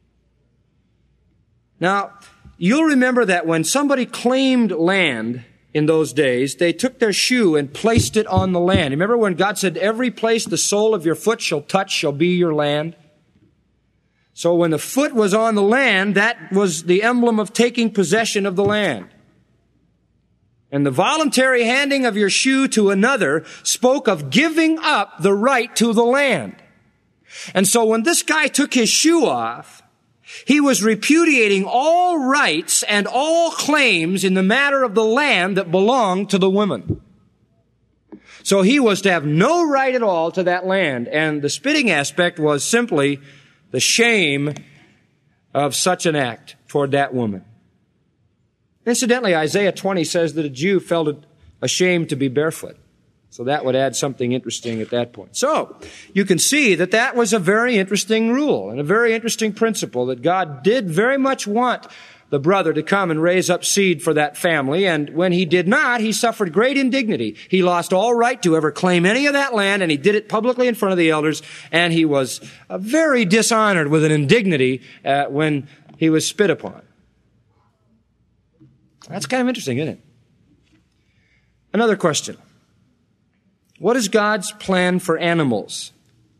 Now, you'll remember that when somebody claimed land in those days, they took their shoe and placed it on the land. Remember when God said, every place the sole of your foot shall touch shall be your land? So when the foot was on the land, that was the emblem of taking possession of the land. And the voluntary handing of your shoe to another spoke of giving up the right to the land. And so when this guy took his shoe off, he was repudiating all rights and all claims in the matter of the land that belonged to the woman. So he was to have no right at all to that land. And the spitting aspect was simply the shame of such an act toward that woman. Incidentally, Isaiah twenty says that a Jew felt ashamed to be barefoot. So that would add something interesting at that point. So you can see that that was a very interesting rule and a very interesting principle, that God did very much want the brother to come and raise up seed for that family. And when he did not, he suffered great indignity. He lost all right to ever claim any of that land, and he did it publicly in front of the elders. And he was uh, very dishonored with an indignity uh, when he was spit upon. That's kind of interesting, isn't it? Another question. What is God's plan for animals?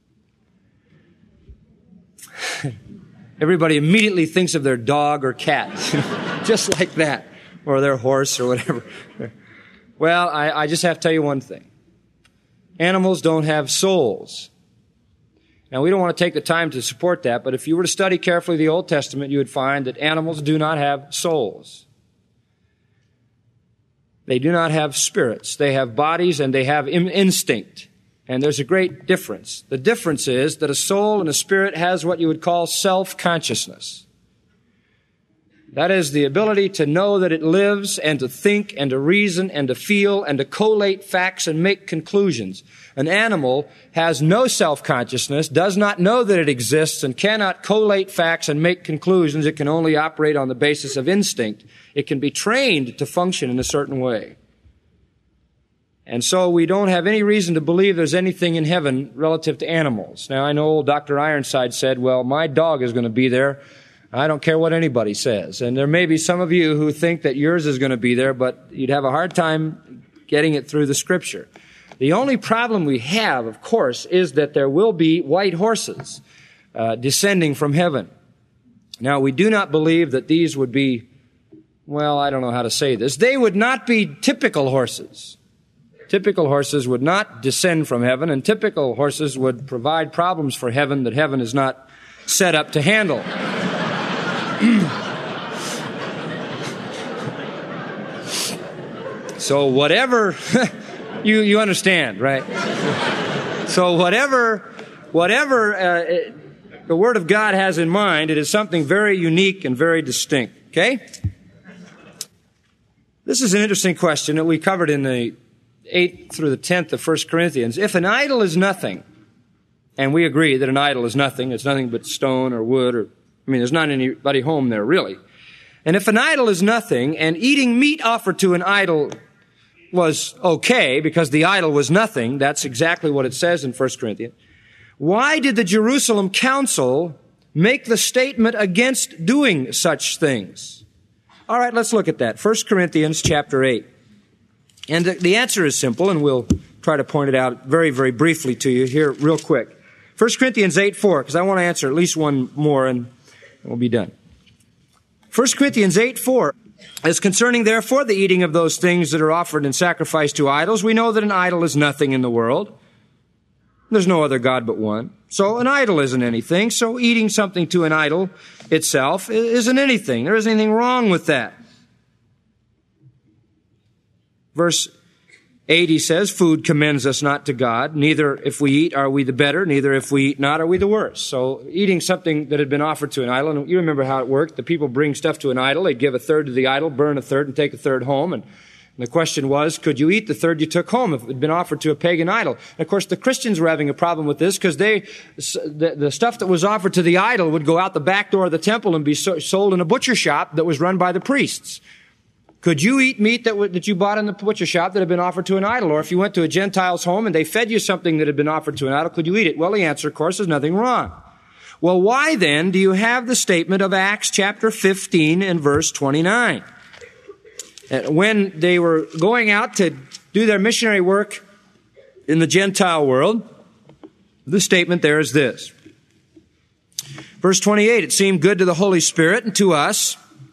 Everybody immediately thinks of their dog or cat, just like that, or their horse or whatever. Well, I, I just have to tell you one thing. Animals don't have souls. Now, we don't want to take the time to support that, but if you were to study carefully the Old Testament, you would find that animals do not have souls. They do not have spirits. They have bodies and they have instinct. And there's a great difference. The difference is that a soul and a spirit has what you would call self-consciousness. That is the ability to know that it lives and to think and to reason and to feel and to collate facts and make conclusions. An animal has no self-consciousness, does not know that it exists, and cannot collate facts and make conclusions. It can only operate on the basis of instinct. It can be trained to function in a certain way. And so we don't have any reason to believe there's anything in heaven relative to animals. Now, I know old Doctor Ironside said, well, my dog is going to be there. I don't care what anybody says. And there may be some of you who think that yours is going to be there, but you'd have a hard time getting it through the Scripture. The only problem we have, of course, is that there will be white horses uh, descending from heaven. Now, we do not believe that these would be, well, I don't know how to say this. They would not be typical horses. Typical horses would not descend from heaven, and typical horses would provide problems for heaven that heaven is not set up to handle. So whatever, you, you understand, right? So whatever, whatever uh, it, the Word of God has in mind, it is something very unique and very distinct, okay? This is an interesting question that we covered in the eighth through the tenth of First Corinthians. If an idol is nothing, and we agree that an idol is nothing, it's nothing but stone or wood, or, I mean, there's not anybody home there, really. And if an idol is nothing, and eating meat offered to an idol was okay, because the idol was nothing, that's exactly what it says in First Corinthians, why did the Jerusalem council make the statement against doing such things? All right, let's look at that. First Corinthians chapter eight. And the answer is simple, and we'll try to point it out very, very briefly to you here real quick. First Corinthians eight four, because I want to answer at least one more, and we'll be done. First Corinthians eight four, as concerning, therefore, the eating of those things that are offered in sacrifice to idols, we know that an idol is nothing in the world. There's no other God but one. So an idol isn't anything. So eating something to an idol itself isn't anything. There isn't anything wrong with that. Verse eight, he says, food commends us not to God. Neither if we eat are we the better, neither if we eat not are we the worse. So eating something that had been offered to an idol, and you remember how it worked. The people bring stuff to an idol. They'd give a third to the idol, burn a third, and take a third home. And the question was, could you eat the third you took home if it had been offered to a pagan idol? And of course, the Christians were having a problem with this because they, the, the stuff that was offered to the idol would go out the back door of the temple and be so, sold in a butcher shop that was run by the priests. Could you eat meat that, w- that you bought in the butcher shop that had been offered to an idol? Or if you went to a Gentile's home and they fed you something that had been offered to an idol, could you eat it? Well, the answer, of course, is nothing wrong. Well, why then do you have the statement of Acts chapter fifteen and verse twenty-nine? When they were going out to do their missionary work in the Gentile world, the statement there is this. Verse twenty-eight, it seemed good to the Holy Spirit and to us.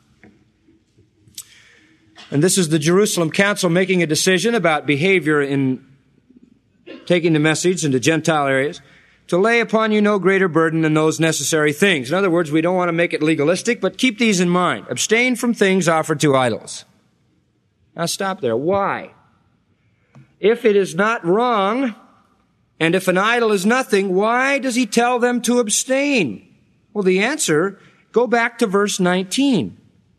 And this is the Jerusalem Council making a decision about behavior in taking the message into Gentile areas, to lay upon you no greater burden than those necessary things. In other words, we don't want to make it legalistic, but keep these in mind. Abstain from things offered to idols. Now stop there. Why? If it is not wrong, and if an idol is nothing, why does he tell them to abstain? Well, the answer, go back to verse nineteen.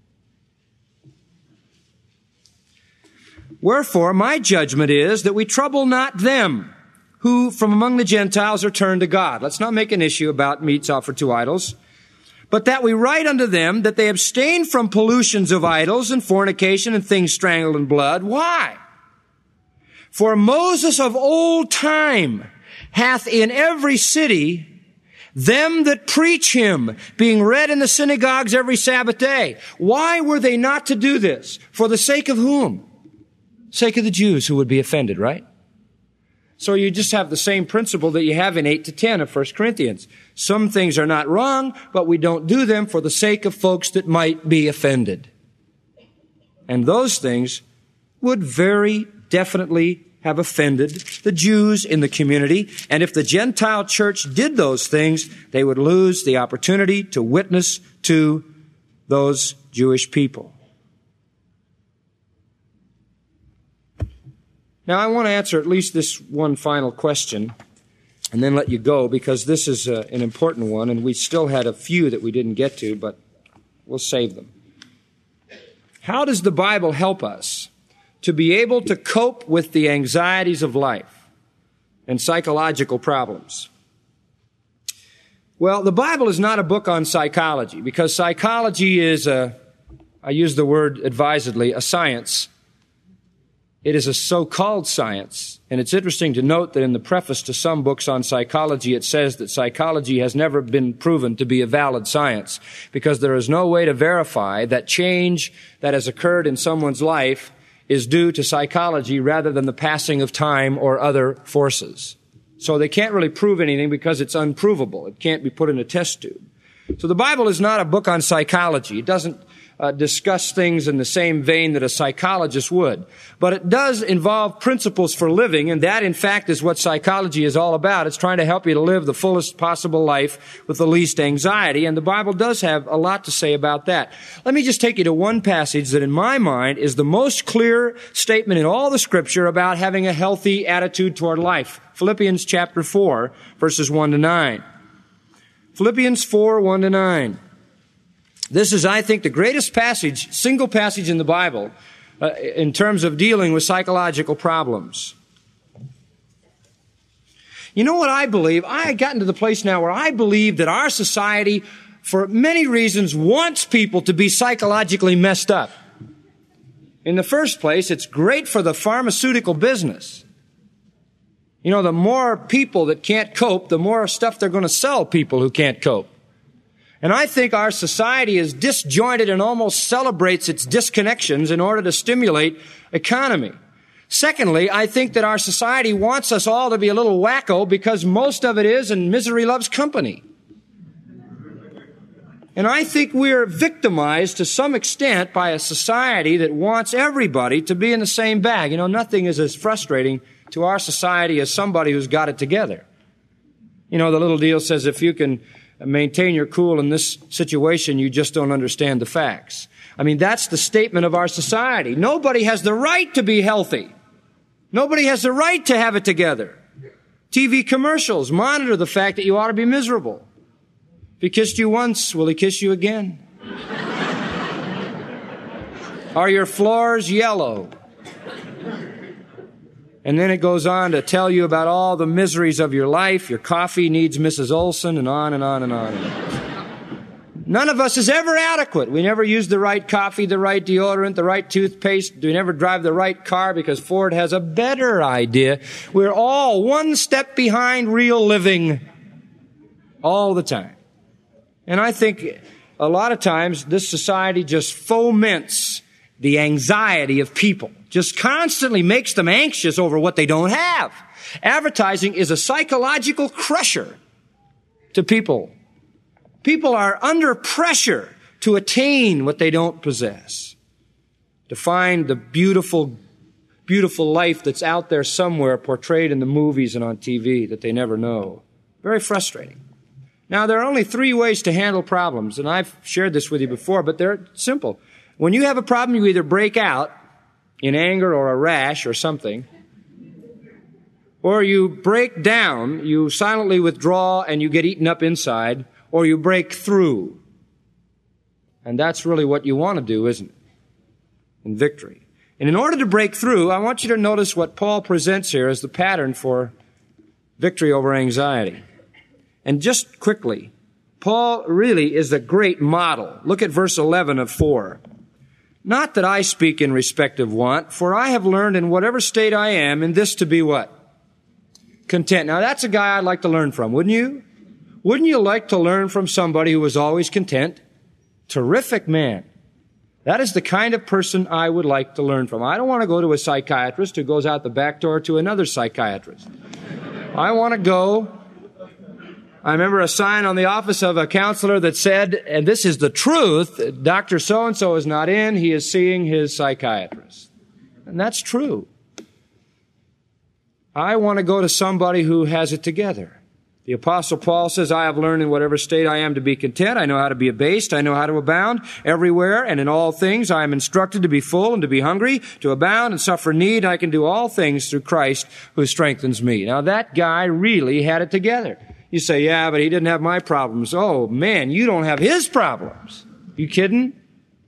Wherefore, my judgment is that we trouble not them who from among the Gentiles are turned to God. Let's not make an issue about meats offered to idols, but that we write unto them that they abstain from pollutions of idols and fornication and things strangled in blood. Why? For Moses of old time hath in every city them that preach him, being read in the synagogues every Sabbath day. Why were they not to do this? For the sake of whom? Sake of the Jews who would be offended, right? So you just have the same principle that you have in eight to ten of First Corinthians. Some things are not wrong, but we don't do them for the sake of folks that might be offended. And those things would very definitely have offended the Jews in the community. And if the Gentile church did those things, they would lose the opportunity to witness to those Jewish people. Now, I want to answer at least this one final question and then let you go, because this is uh, an important one, and we still had a few that we didn't get to, but we'll save them. How does the Bible help us to be able to cope with the anxieties of life and psychological problems? Well, the Bible is not a book on psychology, because psychology is a, I use the word advisedly, a science. It is a so-called science, and it's interesting to note that in the preface to some books on psychology, it says that psychology has never been proven to be a valid science, because there is no way to verify that change that has occurred in someone's life is due to psychology rather than the passing of time or other forces. So they can't really prove anything because it's unprovable. It can't be put in a test tube. So the Bible is not a book on psychology. It doesn't Uh, discuss things in the same vein that a psychologist would. But it does involve principles for living, and that, in fact, is what psychology is all about. It's trying to help you to live the fullest possible life with the least anxiety, and the Bible does have a lot to say about that. Let me just take you to one passage that, in my mind, is the most clear statement in all the Scripture about having a healthy attitude toward life. Philippians chapter four, verses one to nine. Philippians four, one to nine. This is, I think, the greatest passage, single passage in the Bible uh, in terms of dealing with psychological problems. You know what I believe? I have gotten to the place now where I believe that our society, for many reasons, wants people to be psychologically messed up. In the first place, it's great for the pharmaceutical business. You know, the more people that can't cope, the more stuff they're going to sell people who can't cope. And I think our society is disjointed and almost celebrates its disconnections in order to stimulate economy. Secondly, I think that our society wants us all to be a little wacko because most of it is, and misery loves company. And I think we're victimized to some extent by a society that wants everybody to be in the same bag. You know, nothing is as frustrating to our society as somebody who's got it together. You know, the little deal says if you can maintain your cool in this situation, you just don't understand the facts. I mean, that's the statement of our society. Nobody has the right to be healthy. Nobody has the right to have it together. T V commercials monitor the fact that you ought to be miserable. If he kissed you once, will he kiss you again? Are your floors yellow? And then it goes on to tell you about all the miseries of your life. Your coffee needs Missus Olson, and on and on and on and on. None of us is ever adequate. We never use the right coffee, the right deodorant, the right toothpaste. We never drive the right car because Ford has a better idea. We're all one step behind real living all the time. And I think a lot of times this society just foments the anxiety of people, just constantly makes them anxious over what they don't have. Advertising is a psychological crusher to people. People are under pressure to attain what they don't possess, to find the beautiful, beautiful life that's out there somewhere portrayed in the movies and on T V that they never know. Very frustrating. Now, there are only three ways to handle problems, and I've shared this with you before, but they're simple. When you have a problem, you either break out in anger or a rash or something, or you break down, you silently withdraw, and you get eaten up inside, or you break through. And that's really what you want to do, isn't it? In victory. And in order to break through, I want you to notice what Paul presents here as the pattern for victory over anxiety. And just quickly, Paul really is a great model. Look at verse eleven of four. Not that I speak in respect of want, for I have learned in whatever state I am in this to be what? Content. Now that's a guy I'd like to learn from, wouldn't you? Wouldn't you like to learn from somebody who was always content? Terrific man. That is the kind of person I would like to learn from. I don't want to go to a psychiatrist who goes out the back door to another psychiatrist. I want to go. I remember a sign on the office of a counselor that said, and this is the truth, Doctor So-and-so is not in, he is seeing his psychiatrist. And that's true. I want to go to somebody who has it together. The Apostle Paul says, I have learned in whatever state I am to be content. I know how to be abased. I know how to abound everywhere and in all things. I am instructed to be full and to be hungry, to abound and suffer need. I can do all things through Christ who strengthens me. Now that guy really had it together. You say, yeah, but he didn't have my problems. Oh, man, you don't have his problems. You kidding?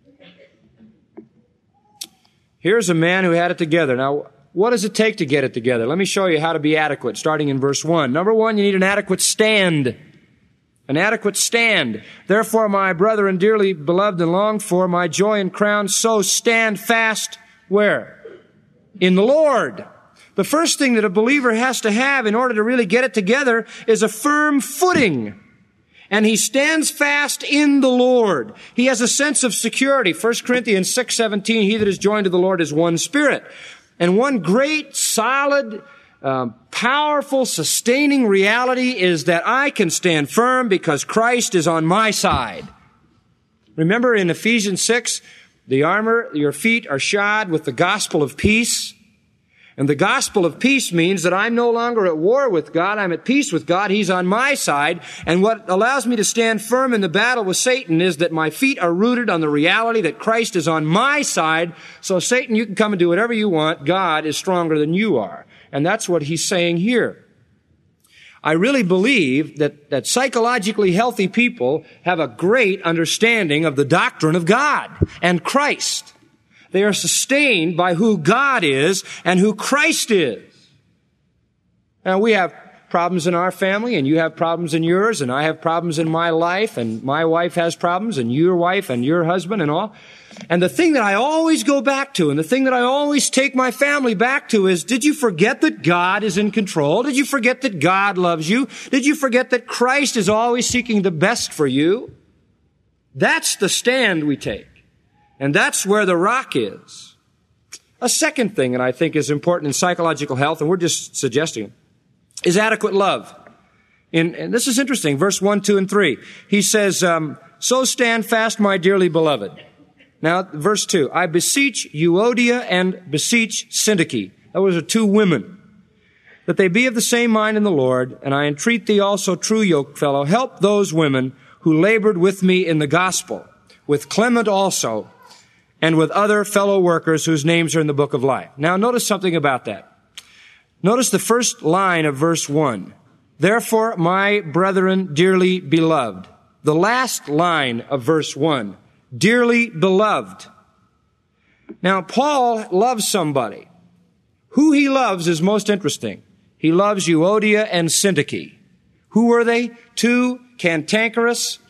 Here's a man who had it together. Now, what does it take to get it together? Let me show you how to be adequate, starting in verse one. Number one, you need an adequate stand. An adequate stand. Therefore, my brethren, dearly beloved and longed for, my joy and crown, so stand fast, where? In the Lord. The first thing that a believer has to have in order to really get it together is a firm footing. And he stands fast in the Lord. He has a sense of security. First Corinthians six seventeen, he that is joined to the Lord is one spirit. And one great, solid, um, powerful, sustaining reality is that I can stand firm because Christ is on my side. Remember in Ephesians six, the armor, your feet are shod with the gospel of peace. And the gospel of peace means that I'm no longer at war with God. I'm at peace with God. He's on my side. And what allows me to stand firm in the battle with Satan is that my feet are rooted on the reality that Christ is on my side. So Satan, you can come and do whatever you want. God is stronger than you are. And that's what he's saying here. I really believe that, that psychologically healthy people have a great understanding of the doctrine of God and Christ. They are sustained by who God is and who Christ is. Now, we have problems in our family, and you have problems in yours, and I have problems in my life, and my wife has problems, and your wife and your husband and all. And the thing that I always go back to, and the thing that I always take my family back to is, did you forget that God is in control? Did you forget that God loves you? Did you forget that Christ is always seeking the best for you? That's the stand we take. And that's where the rock is. A second thing that I think is important in psychological health, and we're just suggesting it, is adequate love. In, and this is interesting, verse one, two, and three. He says, um, so stand fast, my dearly beloved. Now, verse two, I beseech Euodia and beseech Syntyche. Those are two women. That they be of the same mind in the Lord, and I entreat thee also, true yokefellow, help those women who labored with me in the gospel, with Clement also, and with other fellow workers whose names are in the book of life. Now, notice something about that. Notice the first line of verse one. Therefore, my brethren, dearly beloved. The last line of verse one. Dearly beloved. Now, Paul loves somebody. Who he loves is most interesting. He loves Euodia and Syntyche. Who were they? Two cantankerous,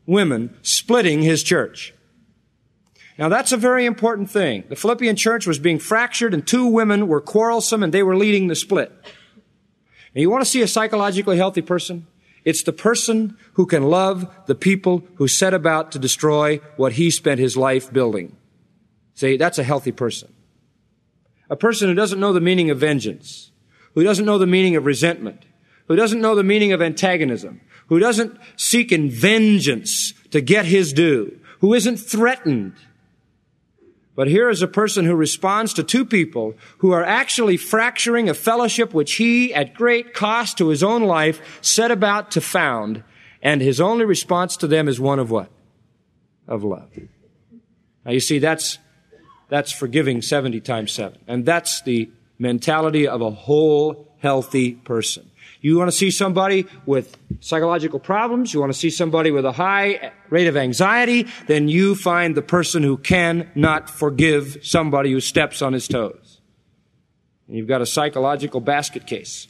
women splitting his church. Now that's a very important thing. The Philippian church was being fractured and two women were quarrelsome and they were leading the split. And you want to see a psychologically healthy person? It's the person who can love the people who set about to destroy what he spent his life building. See, that's a healthy person. A person who doesn't know the meaning of vengeance, who doesn't know the meaning of resentment, who doesn't know the meaning of antagonism, who doesn't seek in vengeance to get his due, who isn't threatened. But here is a person who responds to two people who are actually fracturing a fellowship which he, at great cost to his own life, set about to found. And his only response to them is one of what? Of love. Now you see, that's, that's forgiving seventy times seven. And that's the mentality of a whole, healthy person. You want to see somebody with psychological problems, you want to see somebody with a high rate of anxiety, then you find the person who cannot forgive somebody who steps on his toes. And you've got a psychological basket case.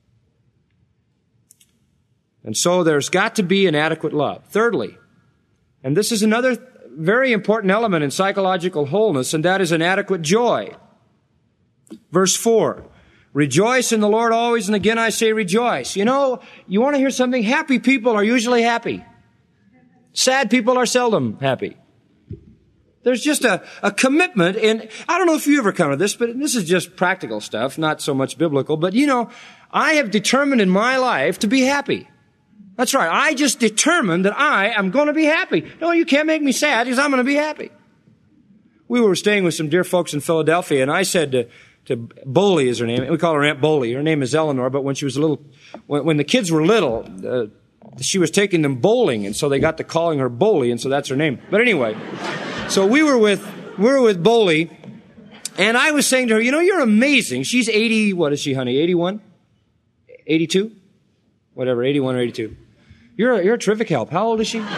And so there's got to be an adequate love. Thirdly, and this is another very important element in psychological wholeness, and that is an adequate joy. Verse four. Rejoice in the Lord always, and again I say rejoice. You know, you want to hear something? Happy people are usually happy. Sad people are seldom happy. There's just a, a commitment in, I don't know if you ever come to this, but this is just practical stuff, not so much biblical, but you know, I have determined in my life to be happy. That's right. I just determined that I am going to be happy. No, you can't make me sad because I'm going to be happy. We were staying with some dear folks in Philadelphia, and I said to To Bowley is her name. We call her Aunt Bowley. Her name is Eleanor, but when she was a little, when, when the kids were little, uh, she was taking them bowling, and so they got to calling her Bowley, and so that's her name. But anyway, so we were with, we were with Bowley, and I was saying to her, you know, you're amazing. She's eighty, what is she, honey, eighty-one? eighty-two? Whatever, eighty-one or eighty-two. You're a, you're a terrific help. How old is she?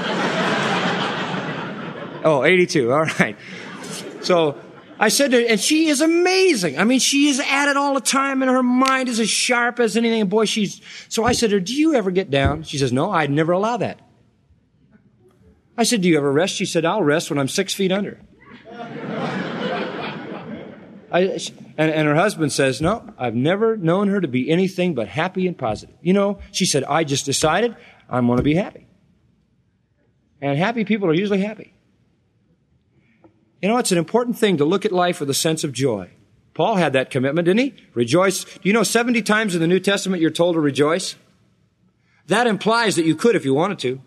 Oh, eighty-two, all right. So, I said to her, and she is amazing. I mean, she is at it all the time, and her mind is as sharp as anything. And boy, she's, so I said to her, do you ever get down? She says, no, I'd never allow that. I said, do you ever rest? She said, I'll rest when I'm six feet under. I, and, and her husband says, no, I've never known her to be anything but happy and positive. You know, she said, I just decided I'm going to be happy. And happy people are usually happy. You know, it's an important thing to look at life with a sense of joy. Paul had that commitment, didn't he? Rejoice. Do you know seventy times in the New Testament you're told to rejoice? That implies that you could if you wanted to.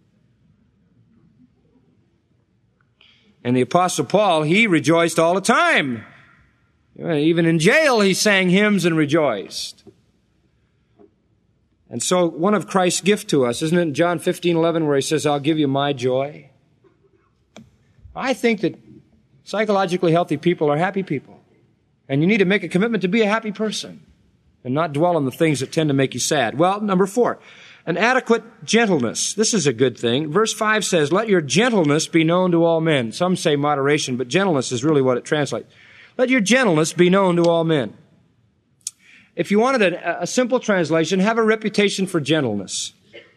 And the Apostle Paul, he rejoiced all the time. Even in jail, he sang hymns and rejoiced. And so one of Christ's gift to us, isn't it in John fifteen eleven where he says, I'll give you my joy? I think that psychologically healthy people are happy people. And you need to make a commitment to be a happy person and not dwell on the things that tend to make you sad. Well, number four, an adequate gentleness. This is a good thing. Verse five says, let your gentleness be known to all men. Some say moderation, but gentleness is really what it translates. Let your gentleness be known to all men. If you wanted a, a simple translation, have a reputation for gentleness.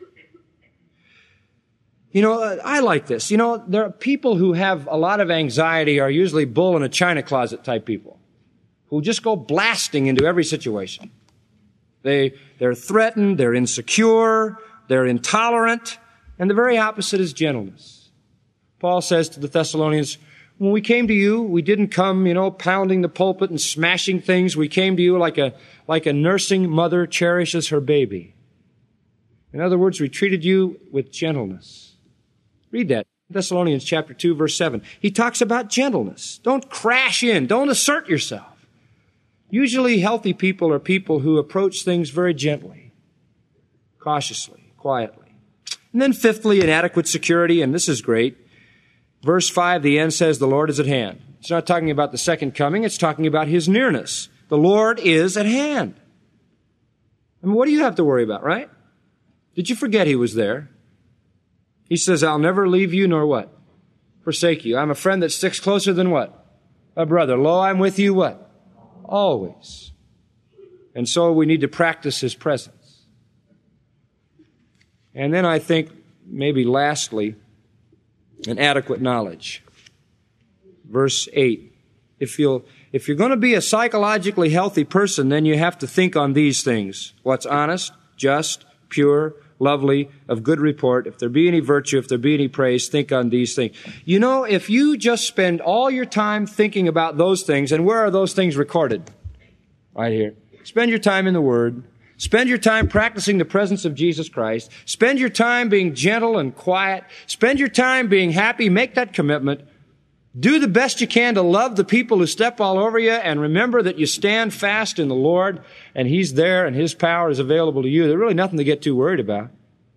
You know, I like this. You know, there are people who have a lot of anxiety are usually bull in a china closet type people who just go blasting into every situation. They, they're threatened, they're insecure, they're intolerant, and the very opposite is gentleness. Paul says to the Thessalonians, when we came to you, we didn't come, you know, pounding the pulpit and smashing things. We came to you like a, like a nursing mother cherishes her baby. In other words, we treated you with gentleness. Read that. Thessalonians chapter two, verse seven. He talks about gentleness. Don't crash in. Don't assert yourself. Usually healthy people are people who approach things very gently, cautiously, quietly. And then fifthly, an adequate security, and this is great. Verse five, the end says the Lord is at hand. It's not talking about the second coming. It's talking about his nearness. The Lord is at hand. I mean, what do you have to worry about, right? Did you forget he was there? He says, I'll never leave you nor what? Forsake you. I'm a friend that sticks closer than what? A brother. Lo, I'm with you what? Always. And so we need to practice his presence. And then I think maybe lastly, an adequate knowledge. Verse eight. If you'll, if you're going to be a psychologically healthy person, then you have to think on these things. What's honest, just, pure, lovely, of good report. If there be any virtue, if there be any praise, think on these things. You know, if you just spend all your time thinking about those things, and where are those things recorded? Right here. Spend your time in the Word. Spend your time practicing the presence of Jesus Christ. Spend your time being gentle and quiet. Spend your time being happy. Make that commitment. Do the best you can to love the people who step all over you, and remember that you stand fast in the Lord, and He's there, and His power is available to you. There's really nothing to get too worried about.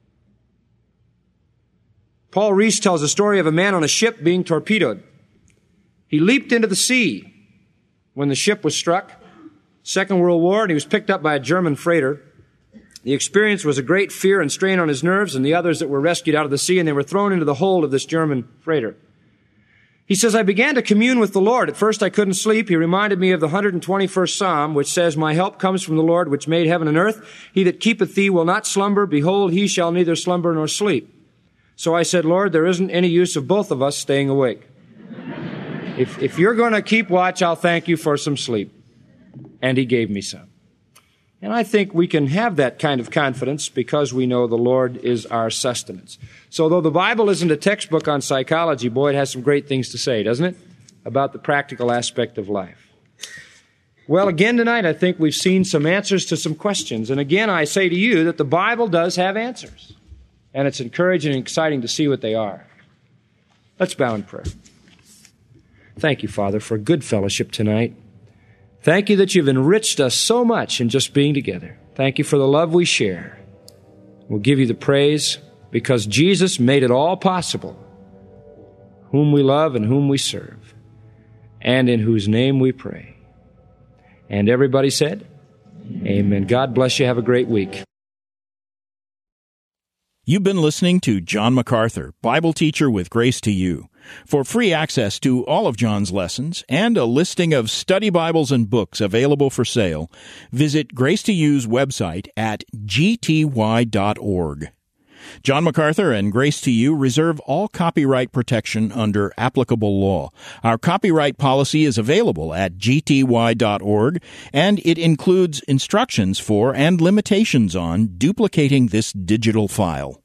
Paul Rees tells a story of a man on a ship being torpedoed. He leaped into the sea when the ship was struck. Second World War, and he was picked up by a German freighter. The experience was a great fear and strain on his nerves and the others that were rescued out of the sea, and they were thrown into the hold of this German freighter. He says, I began to commune with the Lord. At first I couldn't sleep. He reminded me of the one hundred twenty-first Psalm, which says, My help comes from the Lord, which made heaven and earth. He that keepeth thee will not slumber. Behold, he shall neither slumber nor sleep. So I said, Lord, there isn't any use of both of us staying awake. if, if you're going to keep watch, I'll thank you for some sleep. And He gave me some. And I think we can have that kind of confidence because we know the Lord is our sustenance. So though the Bible isn't a textbook on psychology, boy, it has some great things to say, doesn't it? About the practical aspect of life. Well, again tonight, I think we've seen some answers to some questions. And again, I say to you that the Bible does have answers. And it's encouraging and exciting to see what they are. Let's bow in prayer. Thank you, Father, for good fellowship tonight. Thank you that you've enriched us so much in just being together. Thank you for the love we share. We'll give you the praise because Jesus made it all possible, whom we love and whom we serve, and in whose name we pray. And everybody said, Amen. God bless you. Have a great week. You've been listening to John MacArthur, Bible teacher with Grace to You. For free access to all of John's lessons and a listing of study Bibles and books available for sale, visit Grace to You's website at g t y dot org. John MacArthur and Grace to You reserve all copyright protection under applicable law. Our copyright policy is available at g t y dot org, and it includes instructions for and limitations on duplicating this digital file.